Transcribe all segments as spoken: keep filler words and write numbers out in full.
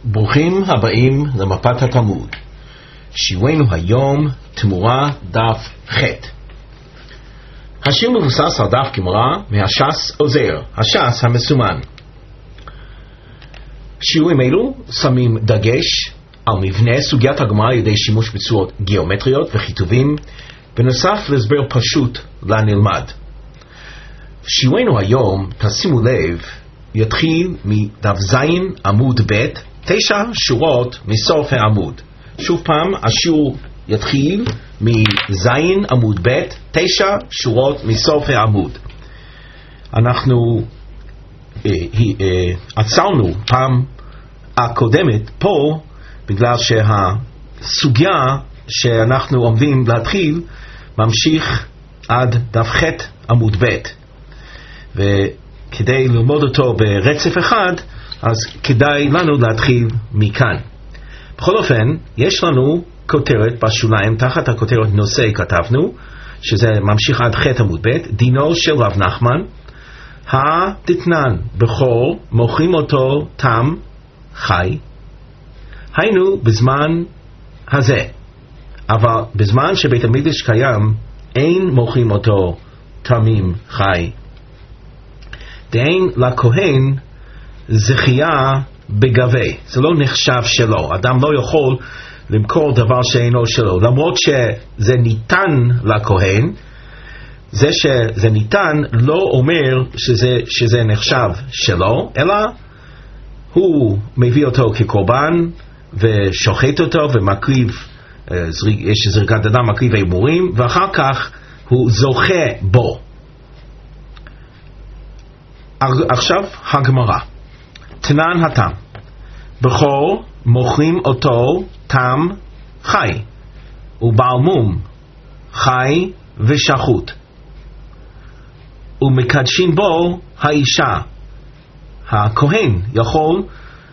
ברוכים הבאים למפת התלמוד. שיעורנו היום תמורה דף ח'. השיר מבוסס על דף גמרא מהש"ס עוזר, הש"ס המסומן. שיעורים אלו שמים דגש על מבנה סוגיית הגמרא על ידי שימוש בצורות גיאומטריות וכיתובים, בנוסף להסבר פשוט לנלמד. שיעורנו היום, תשימו לב, יתחיל מדף זין עמוד ב', תשע שורות מסוף העמוד. שוב פעם, השיעור יתחיל מזין עמוד ב', תשע שורות מסוף העמוד. אנחנו אה, אה, עצרנו פעם הקודמת פה בגלל שהסוגיה שאנחנו עומדים להתחיל ממשיך עד דף ח' עמוד ב', וכדי ללמוד אותו ברצף אחד אז כדאי לנו להתחיל מכאן. בכל אופן, יש לנו כותרת בשוליים, תחת הכותרת נושא כתבנו, שזה ממשיך עד ח' עמוד ב', דינו של רב נחמן, הדתנן בכור מוכרים אותו תם חי, היינו בזמן הזה, אבל בזמן שבית המקדש קיים אין מוכרים אותו תמים חי. דאין לכהן זכייה בגבי, זה לא נחשב שלו, אדם לא יכול למכור דבר שאינו שלו, למרות שזה ניתן לכהן, זה שזה ניתן לא אומר שזה, שזה נחשב שלו, אלא הוא מביא אותו כקורבן ושוחט אותו ומקריב, יש זריקת אדם, מקריב הימורים, ואחר כך הוא זוכה בו. עכשיו הגמרא, תנן התם, בכור מוכרים אותו תם חי, ובעל מום חי ושחוט, ומקדשים בו האישה. הכהן יכול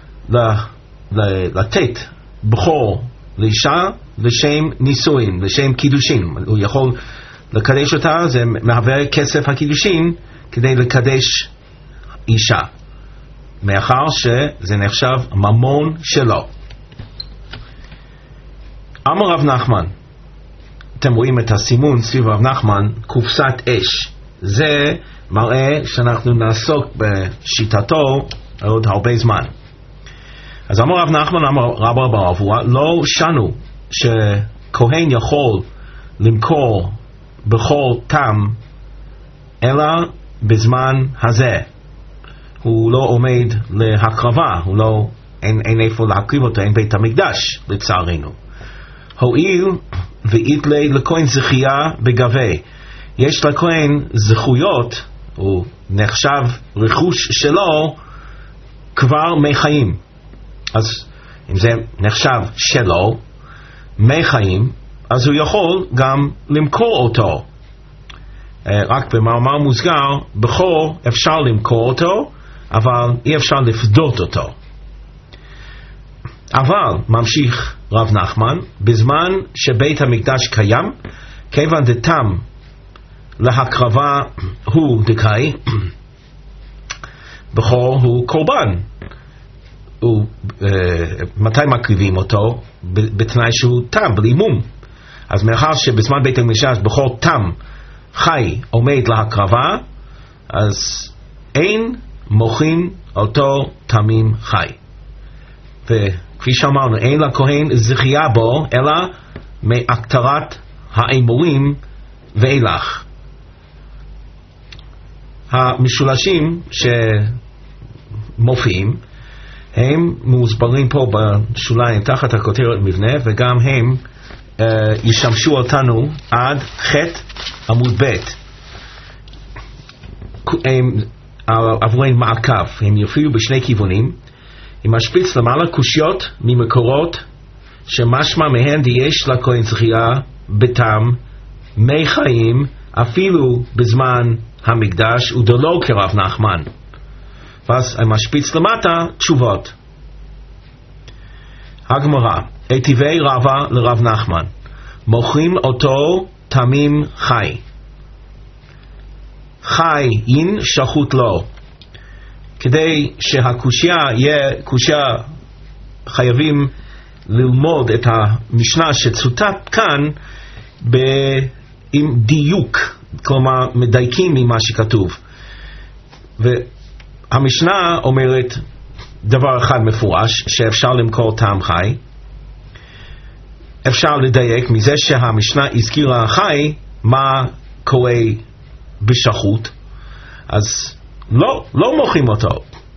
לתת בכור לאישה לשם נישואין, לשם קידושין, הוא יכול לקדש אותה, זה מהווה כסף הקידושין כדי לקדש אישה, מאחר שזה נחשב ממון שלו. אמר רב נחמן, אתם רואים את הסימון סביב רב נחמן, קופסת אש, זה מראה שאנחנו נעסוק בשיטתו עוד הרבה זמן. אז אמר רב נחמן, אמר רב רב אבוה, לא שנו שכהן יכול למכור בכור תם אלא בזמן הזה, הוא לא עומד להקרבה, הוא לא, אין, אין איפה להקריב אותו, אין בית המקדש לצערנו. הואיל ואיתלי לכהן זכייה בגבי, יש לכהן זכויות, הוא נחשב רכוש שלו כבר מחיים, אז אם זה נחשב שלו מחיים, אז הוא יכול גם למכור אותו. רק במאמר מוסגר, בכור אפשר למכור אותו, אבל אי אפשר לפדות אותו. אבל ממשיך רב נחמן, בזמן שבית המקדש קיים, כיוון דתם להקרבה הוא דקאי, בכור הוא קורבן, הוא, אה, מתי מקריבים אותו? בתנאי שהוא תם, בלי מום. אז מאחר שבזמן בית המקדש בכור תם חי עומד להקרבה, אז אין מוכרים אותו תמים חי, וכפי שאמרנו, אין לכהן זכייה בו אלא מהקטרת האמורים ואילך. המשולשים שמופיעים הם מוסברים פה בשוליים תחת הכותרת מבנה, וגם הם uh, ישמשו אותנו עד ח' עמוד ב'. הם עבורי מעקב, הם יופיעו בשני כיוונים. עם משפיץ למעלה קושיות ממקורות שמשמע מהן יש לכהן זכייה בתם מי חיים אפילו בזמן המקדש ודלא כרב נחמן. ואז המשפיץ למטה תשובות. הגמרא, היטיבי רבה לרב נחמן, מוכרים אותו תמים חי, חי אין שחוט לו. כדי שהקושיה יהיה קושיה חייבים ללמוד את המשנה שצוטט כאן ב... עם דיוק, כלומר מדייקים ממה שכתוב. והמשנה אומרת דבר אחד מפורש, שאפשר למכור טעם חי. אפשר לדייק מזה שהמשנה הזכירה חי, מה קורה בשחות, אז לא, לא מוכרים אותו.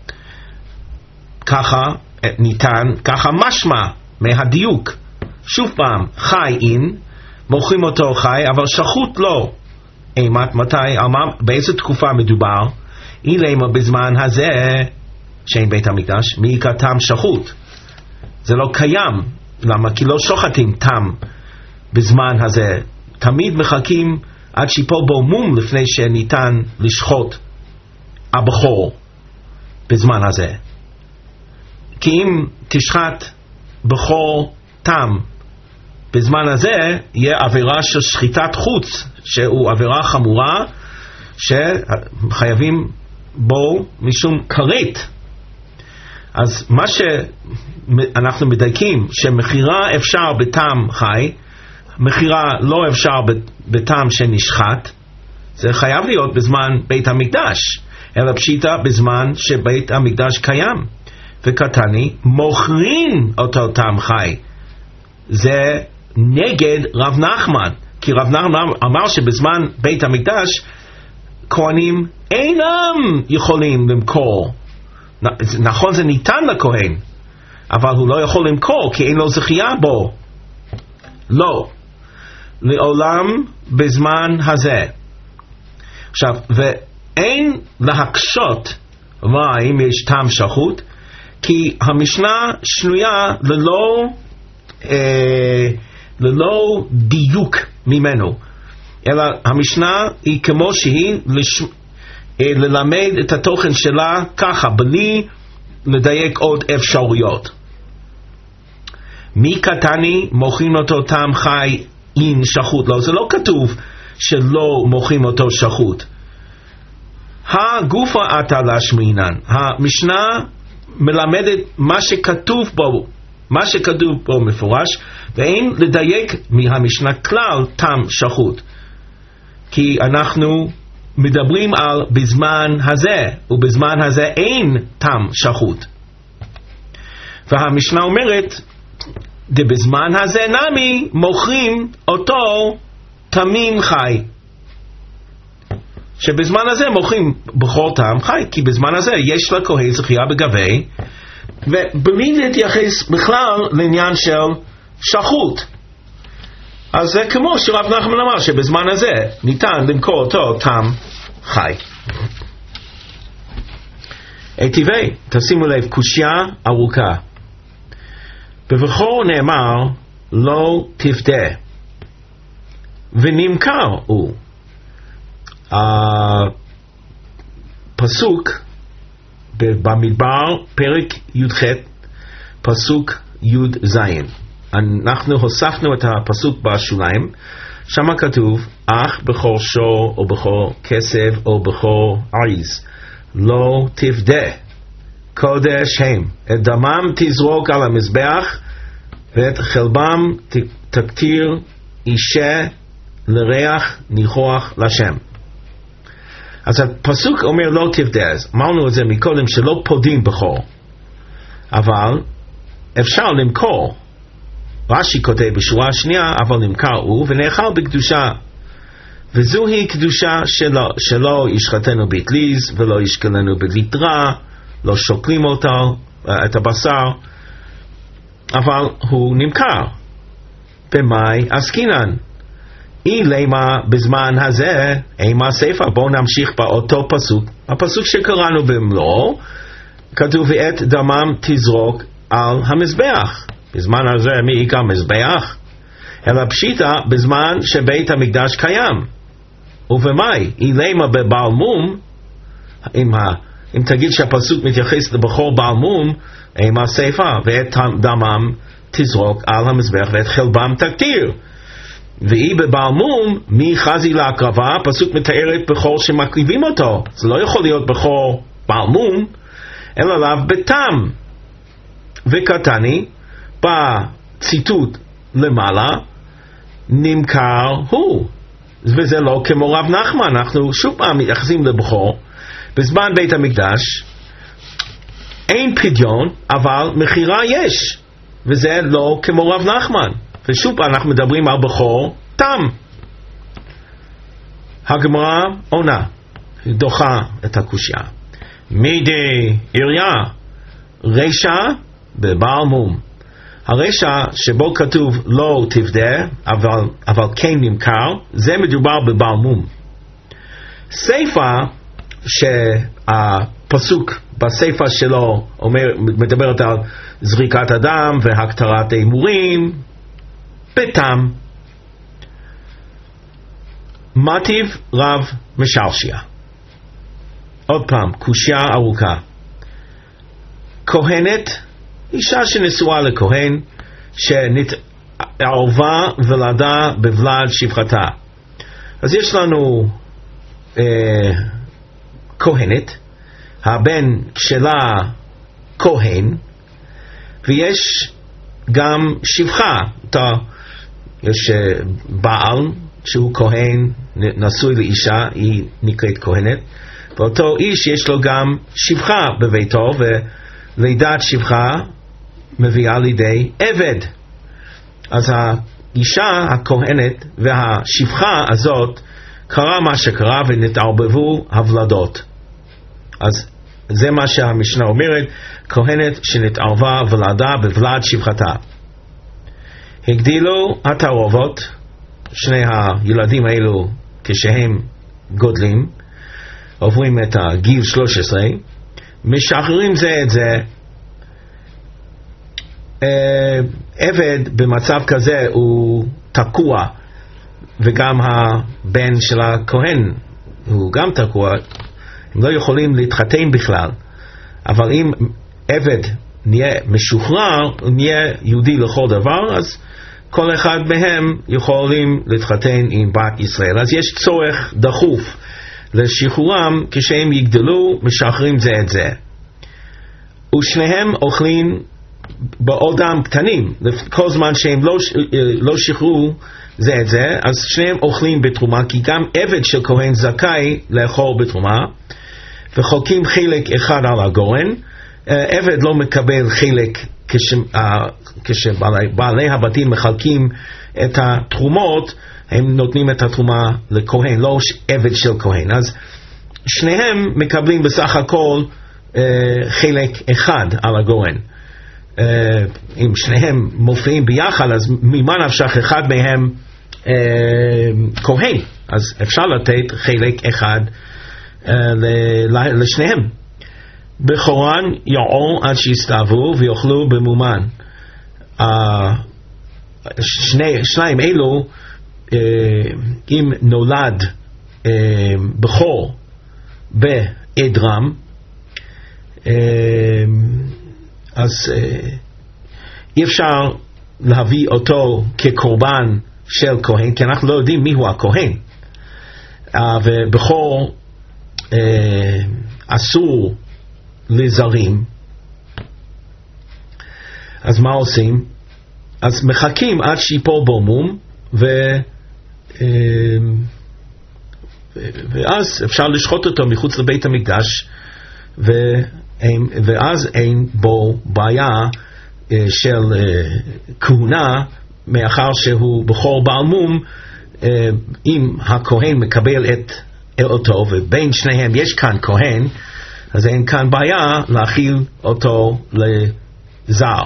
ככה ניתן, ככה משמע מהדיוק. שוב פעם, חי אין, מוכרים אותו חי, אבל שחות לא. אימת מתי, באיזו תקופה מדובר? אילמה בזמן הזה, שאין בית המקדש, מי כתם שחות. זה לא קיים. למה? כי לא שוחטים תם בזמן הזה. תמיד מחכים עד שיפול בו מום לפני שניתן לשחוט הבכור בזמן הזה. כי אם תשחט בכור תם בזמן הזה, יהיה עבירה של שחיטת חוץ, שהוא עבירה חמורה שחייבים בו משום כרת. אז מה שאנחנו מדייקים, שמחירה אפשר בטעם חי, מחירה לא אפשר בטעם שנשחט, זה חייב להיות בזמן בית המקדש, אלא פשיטה בזמן שבית המקדש קיים. וקטני, מוכרים אותו טעם חי. זה נגד רב נחמן, כי רב נחמן אמר שבזמן בית המקדש כהנים אינם יכולים למכור. נכון, זה ניתן לכהן, אבל הוא לא יכול למכור כי אין לו זכייה בו. לא, לעולם בזמן הזה. עכשיו, ואין להקשות מה אם יש טעם שחוט, כי המשנה שנויה ללא אה, ללא דיוק ממנו, אלא המשנה היא כמו שהיא לש... אה, ללמד את התוכן שלה ככה, בלי לדייק עוד אפשרויות. מי קטני מוכרים אותו טעם חי אין שחוט לו, זה לא כתוב שלא מוכרים אותו שחוט. הגופה עתה להשמינן, המשנה מלמדת מה שכתוב בו, מה שכתוב בו מפורש, ואין לדייק מהמשנה כלל טעם שחוט, כי אנחנו מדברים על בזמן הזה, ובזמן הזה אין טעם שחוט. והמשנה אומרת, בזמן הזה נמי מוכרים אותו תמים חי, שבזמן הזה מוכרים בכל טעם חי, כי בזמן הזה יש לכהן זכייה בגבי, ובלי להתייחס בכלל לעניין של שחוט. אז זה כמו שרב נחמן אמר שבזמן הזה ניתן למכור אותו טעם חי. היטיבי, תשימו לב, קושיה ארוכה. בבכור נאמר לא תפדה, ונמכר הוא. הפסוק במדבר, פרק י"ח, פסוק י"ז. אנחנו הוספנו את הפסוק בשוליים, שם כתוב, אך בכור שור או בכור כסף או בכור עריז לא תפדה, קודש הם. את דמם תזרוק על המזבח, ואת חלבם תקטיר אישה לריח ניחוח לשם. אז הפסוק אומר לא תפדה, אמרנו את זה מקודם שלא פודים בכור, אבל אפשר למכור. רש"י כותב בשורה השנייה, אבל נמכר הוא ונאכל בקדושה, וזוהי קדושה שלו, שלא ישחטנו באטליז ולא ישקלנו בליטרה, לא שוקלים אותו, את הבשר, אבל הוא נמכר. במאי עסקינן, אי למה בזמן הזה אימה ספר. בואו נמשיך באותו פסוק, הפסוק שקראנו במלוא, כתוב ואת דמם תזרוק על המזבח. בזמן הזה מי יקרא מזבח? אלא פשיטה בזמן שבית המקדש קיים. ובמאי אי למה בבעל מום, אם, ה, אם תגיד שהפסוק מתייחס לבכור בעל מום, אימה ספר ואת דמם תזרוק על המזבח ואת חלבם תקטיר. ואי בבעל מום מי חזי להקרבה, הפסוק מתאר את בכור שמקריבים אותו. זה לא יכול להיות בכור בעל מום, אלא לאו בתם. וקטני, בציטוט למעלה, נמכר הוא. וזה לא כמו רב נחמן, אנחנו שוב פעם מתייחסים לבכור. בזמן בית המקדש אין פדיון, אבל מחירה יש, וזה לא כמו רב נחמן. ושוב פעם אנחנו מדברים על בכור תם. הגמרא עונה, דוחה את הקושיה. מידי עיריה רשע בבעל מום. הרשע שבו כתוב לא תפדה אבל, אבל כן נמכר, זה מדובר בבעל מום. סיפה שהפסוק בסיפה שלו אומר, מדברת על זריקת הדם והקטרת האימורים בתם. מטיב רב משרשיה. עוד פעם, קושיה ארוכה. כהנת, אישה שנשואה לכהן, שנתערבה ולדה בבלד שפחתה. אז יש לנו אה, כהנת, הבן שלה כהן, ויש גם שפחה. יש בעל שהוא כהן, נשוי לאישה, היא נקראת כהנת, ואותו איש יש לו גם שפחה בביתו, ולידת שפחה מביאה לידי עבד. אז האישה הכהנת והשפחה הזאת, קרה מה שקרה ונתערבבו הוולדות. אז זה מה שהמשנה אומרת, כהנת שנתערבה ולדה בבלד שפחתה. הגדילו התערובות, שני הילדים האלו כשהם גודלים, עוברים את הגיל שלוש עשרה, משחררים זה את זה. עבד במצב כזה הוא תקוע, וגם הבן של הכהן הוא גם תקוע, הם לא יכולים להתחתן בכלל. אבל אם עבד נהיה משוחרר, נהיה יהודי לכל דבר, אז כל אחד מהם יכולים להתחתן עם בת ישראל. אז יש צורך דחוף לשחרורם, כשהם יגדלו משחררים זה את זה. ושניהם אוכלים בעודם קטנים, כל זמן שהם לא, לא שחררו זה את זה, אז שניהם אוכלים בתרומה, כי גם עבד של כהן זכאי לאכול בתרומה, וחולקים חלק אחד על הגורן. עבד לא מקבל חלק כשבעלי הבתים מחלקים את התרומות, הם נותנים את התרומה לכהן, לא עבד של כהן. אז שניהם מקבלים בסך הכל חלק אחד על הגורן. אם שניהם מופיעים ביחד, אז ממה נפשך אחד מהם כהן, אז אפשר לתת חלק אחד לשניהם. בכורן יעור עד שיסתעבו ויאכלו במומן. שני, שניים אלו, אם נולד בכור בעדרם, אז אי אפשר להביא אותו כקורבן של כהן, כי אנחנו לא יודעים מיהו הכהן. ובכור אסור לזרים. אז מה עושים? אז מחכים עד שיפול בו מום, ו... ואז אפשר לשחוט אותו מחוץ לבית המקדש, ו... ואז אין בו בעיה של כהונה, מאחר שהוא בכור בעל מום. אם הכהן מקבל את אותו, ובין שניהם יש כאן כהן, אז אין כאן בעיה להכיל אותו לזר.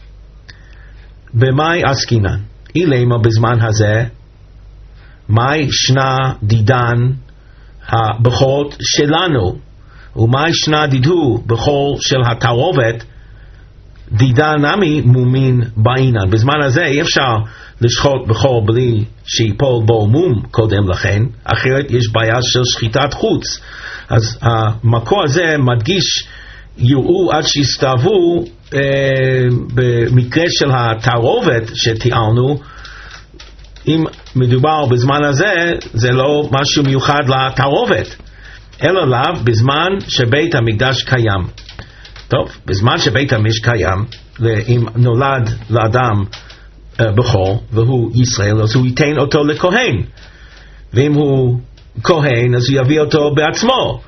במאי עסקינן? אילמה בזמן הזה, מאי שנה דידן הבכורות שלנו, ומאי שנה דידו בכור של התערובת, דידה נמי מומין בעינן. בזמן הזה אי אפשר לשחוט בכור בלי שיפול בו מום קודם לכן, אחרת יש בעיה של שחיטת חוץ. אז המקור הזה מדגיש יראו עד שיסתעבו. אה, במקרה של התערובת שתיארנו, אם מדובר בזמן הזה, זה לא משהו מיוחד לתערובת, אלא לאו בזמן שבית המקדש קיים. טוב, בזמן שבית המקדש קיים, אם נולד לאדם בכור והוא ישראל, אז הוא ייתן אותו לכהן, ואם הוא כהן אז הוא יביא אותו בעצמו,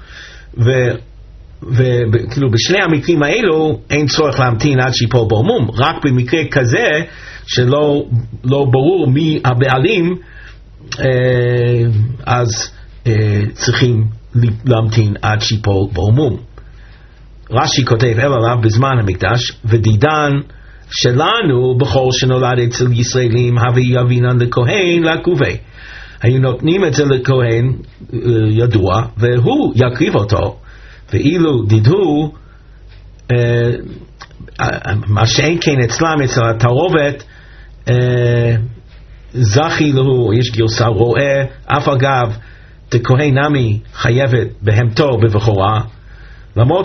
וכאילו בשני המקרים האלו אין צורך להמתין עד שיפול בו מום. רק במקרה כזה שלא לא ברור מי הבעלים, אז צריכים להמתין עד שיפול בו מום. רש"י כותב אל עליו בזמן המקדש, ודידן שלנו בכור שנולד אצל ישראלים הווה יבינן לכהן לעקובי. היו נותנים את זה לכהן ידוע והוא יקריב אותו, ואילו דידו מה שאין כן אצלם אצל התערובת זכי לו, יש גרסה רואה, אף אגב תכהן נמי חייבת בהמתו בבכורה, למרות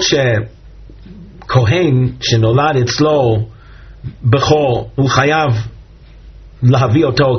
שכהן שנולד אצלו בכור הוא חייב להביא אותו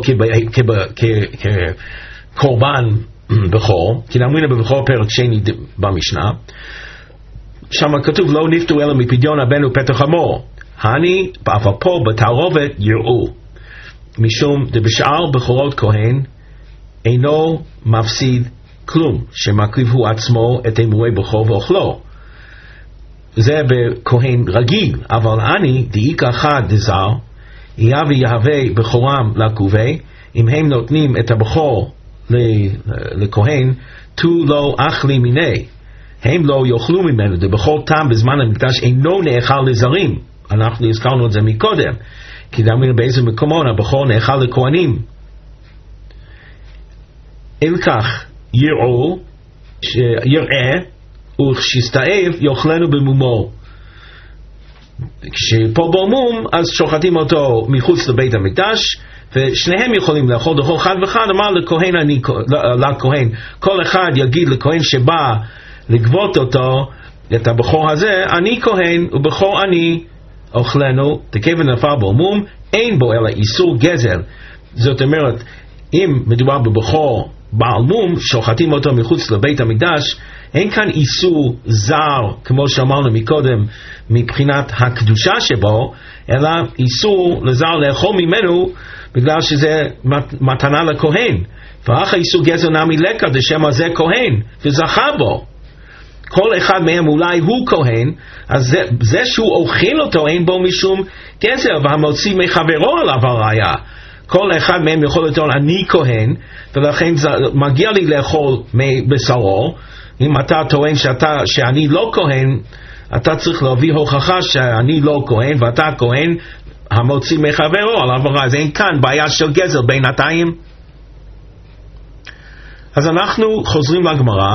כקורבן בכור, כי נאמרינו בבכור פרק שני במשנה, שם כתוב לא נפטו אלא מפדיון הבן ופתח המור, הני אבל פה בתערובת יראו, משום דבשאר בכורות כהן אינו מפסיד כלום, שמקריב הוא עצמו את אמורי בכור ואוכלו. זה בכהן רגיל, אבל אני דאיקה חד דזר יהיה ויהווה בכורם לעקובי, אם הם נותנים את הבכור לכהן תו לא אכלי מיני, הם לא יאכלו ממנו. דבכור תם בזמן המקדש אינו נאכל לזרים, אנחנו הזכרנו את זה מקודם, כי דאמרנו באיזה מקומות הבכור נאכל לכהנים. אל כך יראו יראה וכשיסתאב יאכלנו במומו. כשפה בו מום אז שוחטים אותו מחוץ לבית המקדש, ושניהם יכולים לאכול דחור חד וחד. אמר לכהן, אני, לכהן, כל אחד יגיד לכהן שבא לגבות אותו את הבכור הזה, אני כהן ובכור אני אוכלנו, תכיוון נפל בו מום אין בו אלא איסור גזל. זאת אומרת, אם מדובר בבכור בעל מום שוחטים אותו מחוץ לבית המקדש, אין כאן איסור זר כמו שאמרנו מקודם מבחינת הקדושה שבו, אלא איסור לזר לאכול ממנו בגלל שזה מתנה לכהן, ואך האיסור גזל נמי לקה דשם הזה כהן וזכה בו. כל אחד מהם אולי הוא כהן, אז זה, זה שהוא אוכל אותו אין בו משום גזל, והמוציא מחברו עליו הראיה. כל אחד מהם יכול לטעון אני כהן, ולכן מגיע לי לאכול מבשרו. אם אתה טוען שאתה, שאני לא כהן, אתה צריך להביא הוכחה שאני לא כהן ואתה כהן, המוציא מחברו עליו הראיה. אז אין כאן בעיה של גזל בינתיים. אז אנחנו חוזרים לגמרא,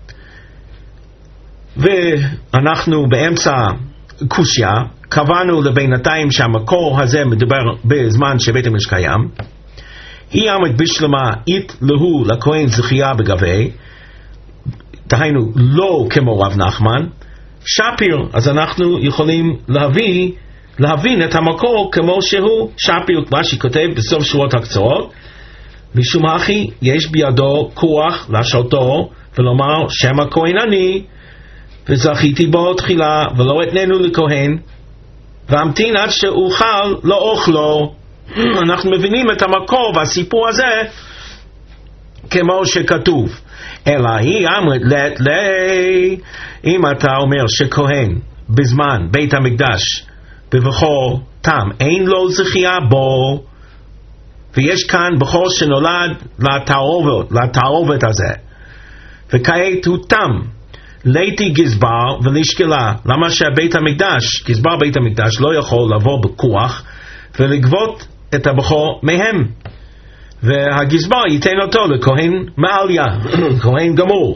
ואנחנו באמצע קושיה, קבענו לבינתיים שהמקור הזה מדבר בזמן שבית המקדש קיים. היא עמד בשלמה אית להו לכהן זכייה בגבי, דהיינו לא כמו רב נחמן שפיר. אז אנחנו יכולים להביא, להבין את המקור כמו שהוא שפיר, מה שכותב בסוף שורות הקצרות, משום הכי יש בידו כוח לשלטו ולומר שם הכהן אני, וזכיתי בו תחילה ולא אתננו לכהן, והמתין עד שאוכל לא אוכלו. אנחנו מבינים את המקור והסיפור הזה כמו שכתוב. אלא היא אמרת לת לי, אם אתה אומר שכהן בזמן בית המקדש בבכור תם אין לו זכייה בו, ויש כאן בכור שנולד לתערובת, לתערובת הזה, וכעת הוא תם, ליתי גזבר ולשקלה. למה שבית המקדש, גזבר בית המקדש לא יכול לבוא בכוח ולגבות את הבכור מהם, והגזבר ייתן אותו לכהן מעליה, כהן גמור.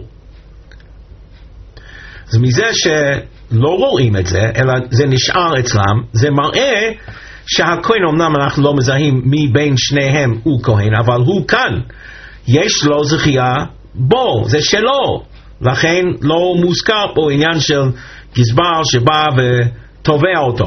אז מזה שלא רואים את זה אלא זה נשאר אצלם, זה מראה שהכהן, אמנם אנחנו לא מזהים מי בין שניהם הוא כהן, אבל הוא כאן יש לו זכייה בו, זה שלו, לכן לא מוזכר פה עניין של גזבר שבא ותובע אותו.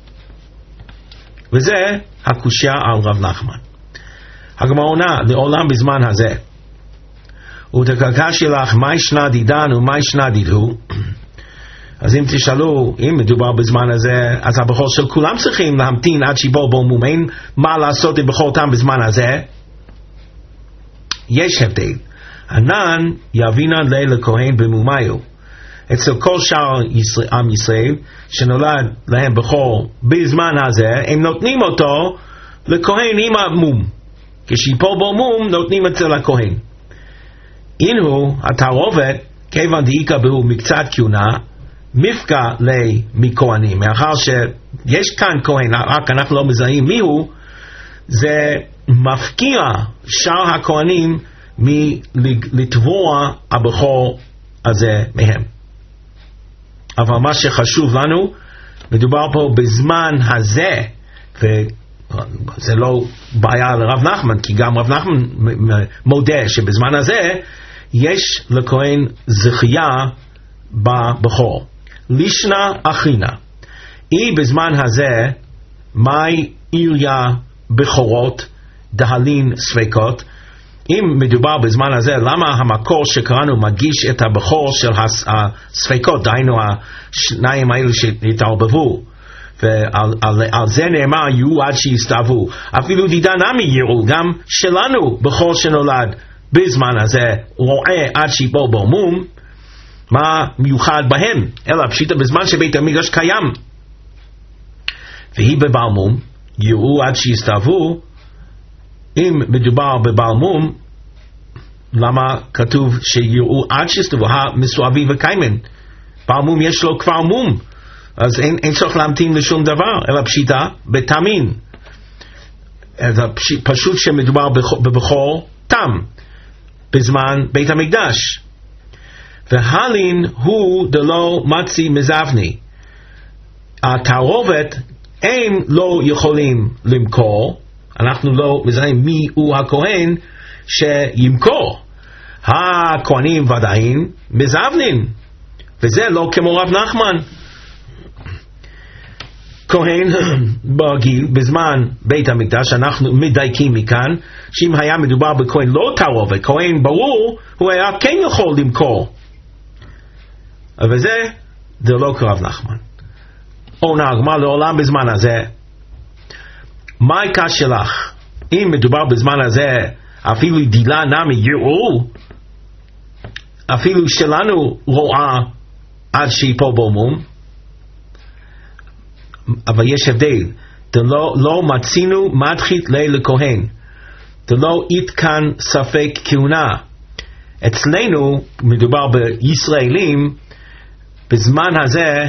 וזה הקושיה על רב נחמן. הגמרא עונה לעולם בזמן הזה, ותקשיא לך מה ישנה דידן ומה ישנה דידו. אז אם תשאלו, אם מדובר בזמן הזה, אז הבכור של כולם צריכים להמתין עד שיבול בו מום. אין מה לעשות עם בכורתם בזמן הזה. יש הבדל. ענן יבינן ליל לכהן במומיו. אצל כל שאר ישראל, עם ישראל שנולד להם בכור בזמן הזה, הם נותנים אותו לכהן עם המום. כשיפול בו מום נותנים אצל הכהן. אינו התערובת כיוון דאיקה בהו מקצת כהונה מפקע לי מכהנים. מאחר שיש כאן כהן, רק אנחנו לא מזהים מיהו, זה מפקיע שאר הכהנים מלתבוע הבכור הזה מהם. אבל מה שחשוב לנו, מדובר פה בזמן הזה, וזה לא בעיה לרב נחמן, כי גם רב נחמן מודה שבזמן הזה יש לכהן זכייה בבכור. לישנה אחינה, היא בזמן הזה מאי עיריה בכורות דהלין ספקות. אם מדובר בזמן הזה, למה המקור שקראנו מגיש את הבכור של הספקות, דהיינו השניים האלה שהתערבבו, ועל על, על זה נאמר יהיו עד שיסתאבו. אפילו דידה נמי יראו, גם שלנו בכור שנולד בזמן הזה רואה עד שיבול בו מום. מה מיוחד בהם? אלא פשיטה בזמן שבית המקדש קיים, והיא בבעל מום, יראו עד שיסתאבו. אם מדובר בבעל מום, למה כתוב שיראו עד שיסתאבו? המסואבי וקיימן, בעל מום יש לו כבר מום, אז אין, אין צריך להמתין לשום דבר, אלא פשיטה בתמין. אז פשוט שמדובר בבכור תם בזמן בית המקדש. והלין הוא דלא מצי מזבני, התערובת הם לא יכולים למכור, אנחנו לא מזהים מי הוא הכהן שימכור. הכהנים ודאין מזבנין, וזה לא כמו רב נחמן. כהן ברגיל בזמן בית המקדש, אנחנו מדייקים מכאן שאם היה מדובר בכהן לא תערובת, כהן ברור, הוא היה כן יכול למכור, וזה זה לא כרב נחמן. עונה הגמרא לעולם בזמן הזה, מה העיקר שלך? אם מדובר בזמן הזה, אפילו דילה נמי יראו, אפילו שלנו רואה עד שיפול בו מום. אבל יש הבדל, דלא לא מצינו מדחית ליל לכהן, דלא איתקן ספק כהונה. אצלנו מדובר בישראלים, בזמן הזה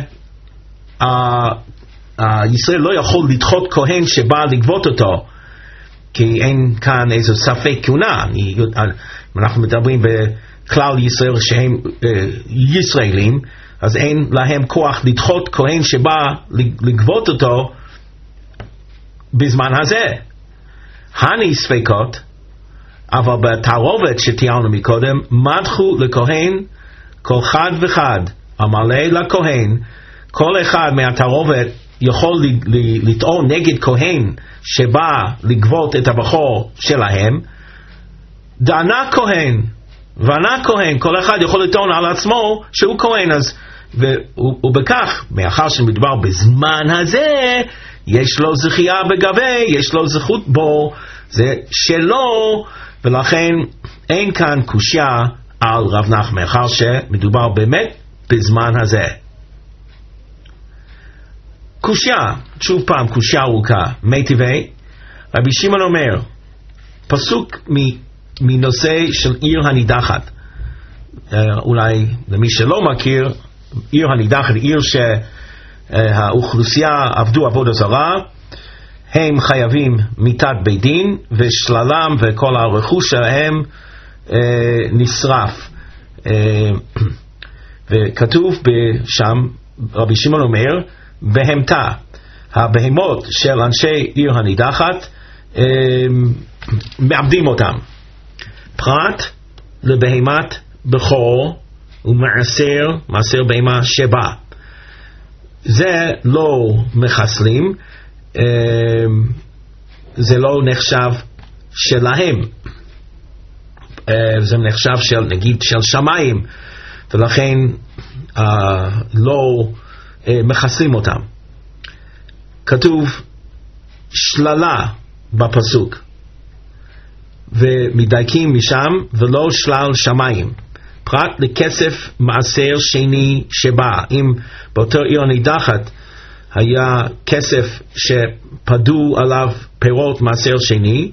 ישראל לא יכול לדחות כהן שבא לגבות אותו, כי אין כאן איזה ספק כהונה. אנחנו מדברים בכלל ישראל שהם ישראלים, אז אין להם כוח לדחות כהן שבא לגבות אותו בזמן הזה. הני ספקות, אבל בתערובת שתיארנו מקודם, מדחו לכהן כל חד וחד, המלא לכהן, כל אחד מהתערובת יכול לטעון נגד כהן שבא לגבות את הבכור שלהם. דענה כהן וענה כהן, כל אחד יכול לטעון על עצמו שהוא כהן, אז ובכך, מאחר שמדובר בזמן הזה, יש לו זכייה בגבי, יש לו זכות בו, זה שלו, ולכן אין כאן קושיה על רב נחמן, מאחר שמדובר באמת בזמן הזה. קושיה, שוב פעם קושיה ארוכה, מי טבעי, רבי שמעון אומר, פסוק מנושא של עיר הנידחת, אולי למי שלא מכיר, עיר הנידחת, עיר שהאוכלוסייה עבדו עבודה זרה, הם חייבים מיתת בית דין, ושללם וכל הרכוש שלהם אה, נשרף. אה, וכתוב שם, רבי שמעון אומר, בהמתה, הבהמות של אנשי עיר הנידחת, אה, מאבדים אותם. פרט לבהמת בכור ומעשר, מעשר בהמה שבא. זה לא מחסלים, זה לא נחשב שלהם, זה נחשב של, נגיד, של שמיים, ולכן uh, לא uh, מחסלים אותם. כתוב שללה בפסוק, ומדייקים משם, ולא שלל שמיים, פרט לכסף מעשר שני שבא. אם באותו עיר הנידחת היה כסף שפדו עליו פירות מעשר שני,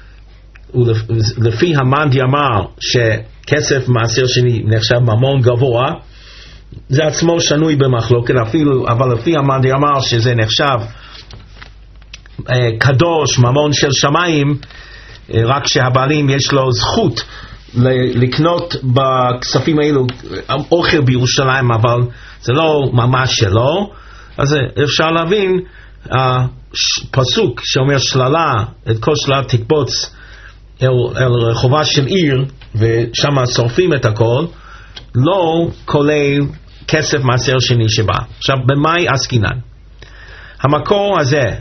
ולפי המאן דאמר שכסף מעשר שני נחשב ממון גבוה, זה עצמו שנוי במחלוקת, אפילו, אבל לפי המאן דאמר שזה נחשב אה, קדוש, ממון של שמיים, אה, רק שהבעלים יש לו זכות לקנות בכספים האלו אוכל בירושלים, אבל זה לא ממש שלו. אז אפשר להבין הפסוק שאומר שללה, את כל שלל תקבוץ אל, אל רחובה של עיר ושם שורפים את הכל, לא כולל כסף מעשר שני שבא. עכשיו, במאי עסקינן? המקור הזה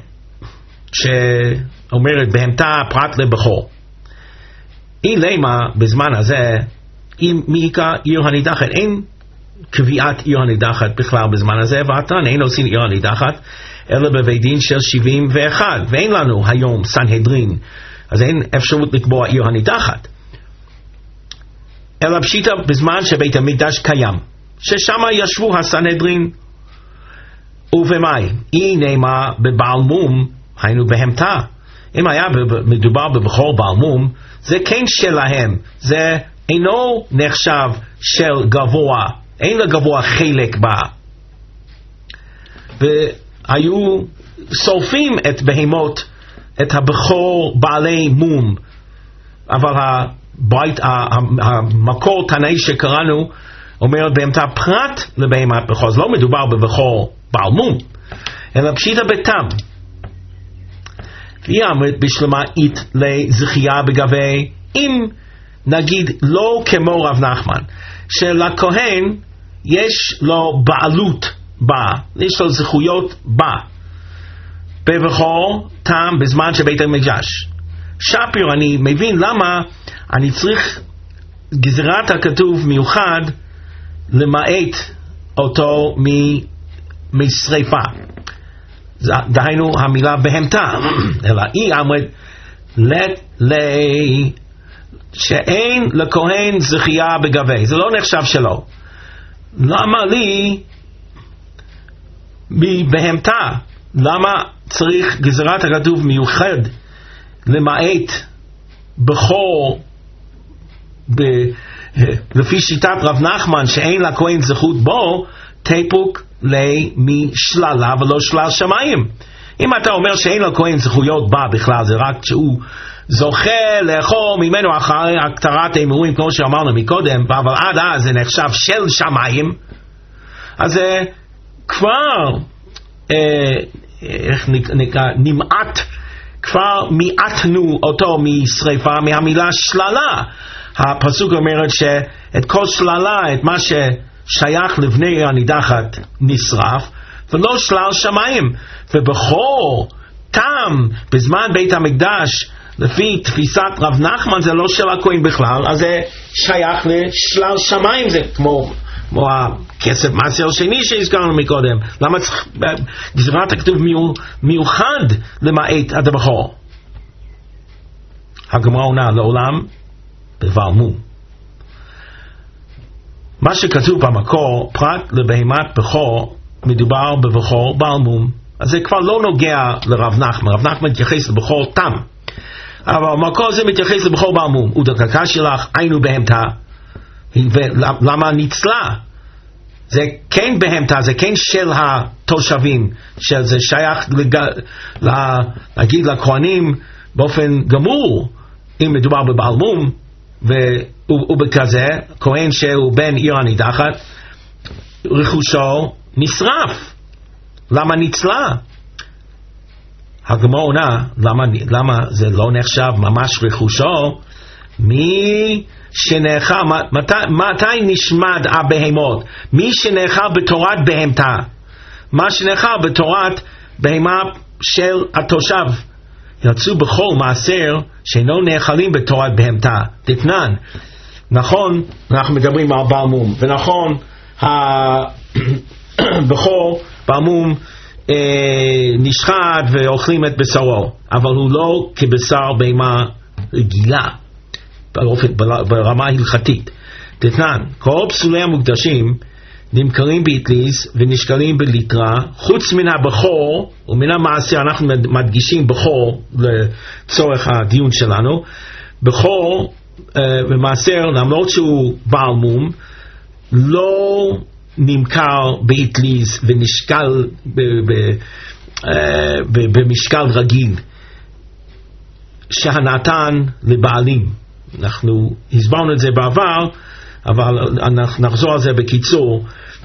שאומרת בהמתה פרט לבכור, אי למה בזמן הזה, אם מעיקה עיר הנידחת, אין קביעת עיר הנידחת בכלל בזמן הזה, ועתן אין עושים עיר הנידחת אלא בבית דין של שבעים ואחת, ואין לנו היום סנהדרין, אז אין אפשרות לקבוע עיר הנידחת, אלא פשיטה בזמן שבית המקדש קיים, ששם ישבו הסנהדרין. ובמאי אי נאמר בבעל מום, היינו בהמתה. אם היה מדובר בבכור בעל מום, זה כן שלהם, זה אינו נחשב של גבוה, אין לגבוה חלק בה. והיו שורפים את בהמות, את הבכור בעלי מום, אבל הבית, המקור תנאי שקראנו אומר בהמתה פרט לבהמת בכור, אז לא מדובר בבכור בעל מום, אלא פשיטה בתם. היא אמרת בשלמה אית לזכייה בגבי, אם נגיד לא כמו רב נחמן, שלכהן יש לו בעלות בה, יש לו זכויות בה, בבכור תם בזמן שבית המקדש. שפיר, אני מבין למה אני צריך גזירת הכתוב מיוחד למעט אותו משריפה, דהיינו המילה בהמתה, אלא היא אמרת לת לי שאין לכהן זכייה בגבי, זה לא נחשב שלו. למה לי מבהמתה? למה צריך גזירת הכתוב מיוחד למעט בכור ב, לפי שיטת רב נחמן שאין לכהן זכות בו, תפוק לי משללה ולא שלל שמיים. אם אתה אומר שאין לכהן זכויות בה בכלל, זה רק שהוא זוכה לאכול ממנו אחרי הקטרת האימורים כמו שאמרנו מקודם, אבל עד אז זה נחשב של שמיים, אז זה כבר אה, איך נקרא, נמעט, כבר מיעטנו אותו משריפה מהמילה שללה. הפסוק אומרת שאת כל שללה, את מה ששייך לבני הנידחת נשרף, ולא שלל שמיים. ובכור תם בזמן בית המקדש לפי תפיסת רב נחמן זה לא של הכהן בכלל, אז זה שייך לשלל שמיים, זה כמו כמו הכסף מעשר שני שהזכרנו מקודם. למה צריך גזירת הכתוב מיוחד למעט עד הבכור? הגמרא עונה לעולם בבעל מום. מה שכתוב במקור פרט לבהמת בכור, מדובר בבכור בעל מום, אז זה כבר לא נוגע לרב נחמן. רב נחמן מתייחס לבכור תם, אבל המקור הזה מתייחס לבכור בעל מום. ודקה שלך היינו בהמתה, ולמה ניצלה? זה כן בהמתה, זה כן של התושבים, שזה שייך לג... להגיד לכהנים באופן גמור, אם מדובר בבעל מום, ובכזה כהן שהוא בן עיר הנידחת, רכושו נשרף. למה ניצלה? הגמרא עונה, למה, למה זה לא נחשב ממש רכושו? מי שנאכל, מתי, מתי נשמד הבהמות? מי שנאכל בתורת בהמתה, מה שנאכל בתורת בהמה של התושב, יצאו בכל מעשר שאינו נאכלים בתורת בהמתה. תתנן, נכון, אנחנו מדברים על בעל מום, ונכון הבכור בעמום נשחט ואוכלים את בשרו, אבל הוא לא כבשר בהמה רגילה ברמה הלכתית. תתנן, כל פסולי המוקדשים נמכרים באטליז ונשקלים בליטרה, חוץ מן הבכור ומן המעשר. אנחנו מדגישים בכור לצורך הדיון שלנו. בכור ומעשר, למרות שהוא בעל מום, לא נמכר באטליז ונשקל במשקל רגיל שהנתן לבעלים. אנחנו הסברנו את זה בעבר, אבל אנחנו נחזור על זה בקיצור.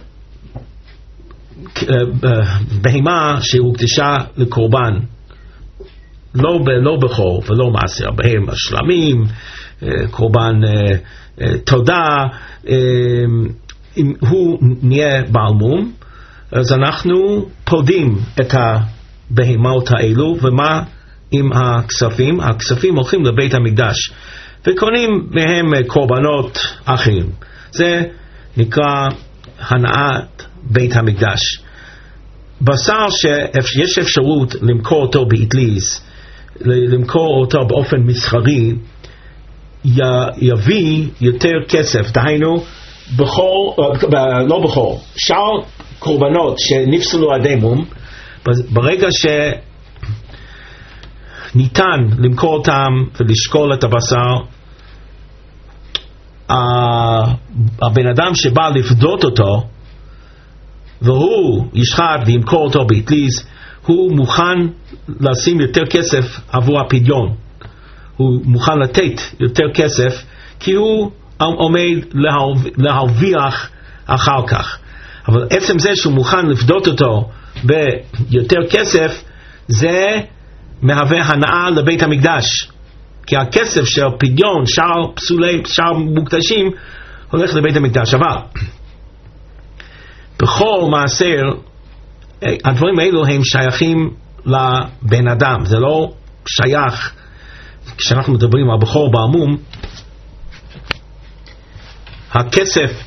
בהמה שהוקדשה לקורבן, לא, לא בכור ולא מעשר, בהם השלמים, קורבן תודה, אם הוא נהיה בעל מום, אז אנחנו פודים את הבהמות האלו, ומה עם הכספים? הכספים הולכים לבית המקדש וקונים מהם קורבנות אחרים. זה נקרא הנעת בית המקדש. בשר שיש אפשרות למכור אותו באטליז, למכור אותו באופן מסחרי, יביא יותר כסף. דהיינו, בכור, לא בכור, שאר קורבנות שנפסלו עדי מום, ברגע שניתן למכור אותם ולשקול את הבשר, הבן אדם שבא לפדות אותו והוא ישחט וימכור אותו באטליז, הוא מוכן לשים יותר כסף עבור הפדיון, הוא מוכן לתת יותר כסף, כי הוא עומד להרוויח אחר כך. אבל עצם זה שהוא מוכן לפדות אותו ביותר כסף, זה מהווה הנאה לבית המקדש, כי הכסף של פדיון, שאר פסולי, שאר מוקדשים, הולך לבית המקדש. אבל בכל מעשר, הדברים האלו הם שייכים לבן אדם, זה לא שייך. כשאנחנו מדברים על בכור בעמום, הכסף